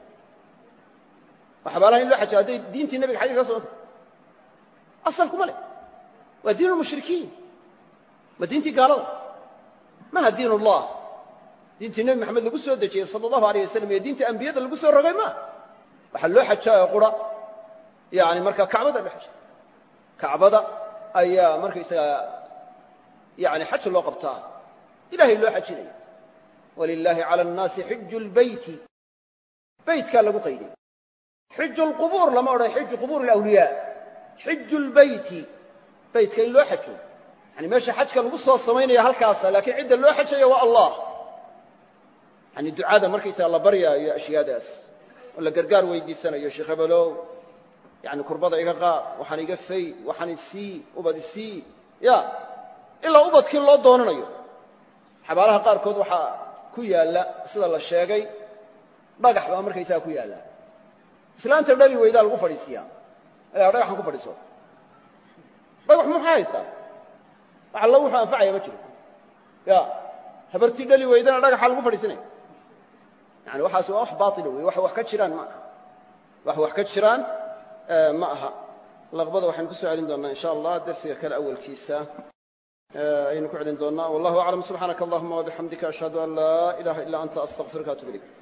waa xabaalaha in loo xajiyo hadday diintii nebiga xagga ka socota asalkuma leh waa diin lmushrikiin waa diintii gaalada maha diin ullah diintii nebi maxamed lagu soo dejiyey sala allahu alayh wasalam iyo diintii ambiyada lagu soo rogay maaha waxaa loo xajaayo qura yani markaa kacbada loo xajay kacbada ayaa markaysaga yani xaj loo qabtaa ilahay loo xajinaya walilaahi cala annaasi xiju lbeyti beytkaa lagu qayday xiju lqubuur lama odhan xiju qubuur alawliyaa xiju lbeyti beytka in loo xajo yani meesha xajka lagu soo samaynaya halkaasa laakiin cidda loo xajaya waa allah yani ducada markaysaga la baryaayo ashyaadaas oo la gargaar weydiisanayo sheekh hebelow yani kurbada iga qaad waxaan iga fay waxaan isii ubad isii ya ilaa ubadkii loo doonanayo xabaalaha qaarkood waxaa ku yaalla sida la sheegay dhagax baa markaysaga ku yaalla islaanta dhali weydaa lagu fadhiisiyaa ayaa dhagaxan ku fadhiiso dhagax muxuu haystaa wax alla wuxuu anfacaya ma jiro ya habartii dhali weydana dhagaxa lagu fadhiisanaya yani waxaas waa wax baatila wey wax ka jiraan ma aha wax ka jiraan ma aha laqbada waxaynu ku soo celin doonaa insha allah darsiga kale awalkiisa ayaynu ku celin doonaa wallahu aclam subxaanaka allahuma wabixamdika ashhadu an laa ilaha illa anta astaغfiruka wa atubu ilayk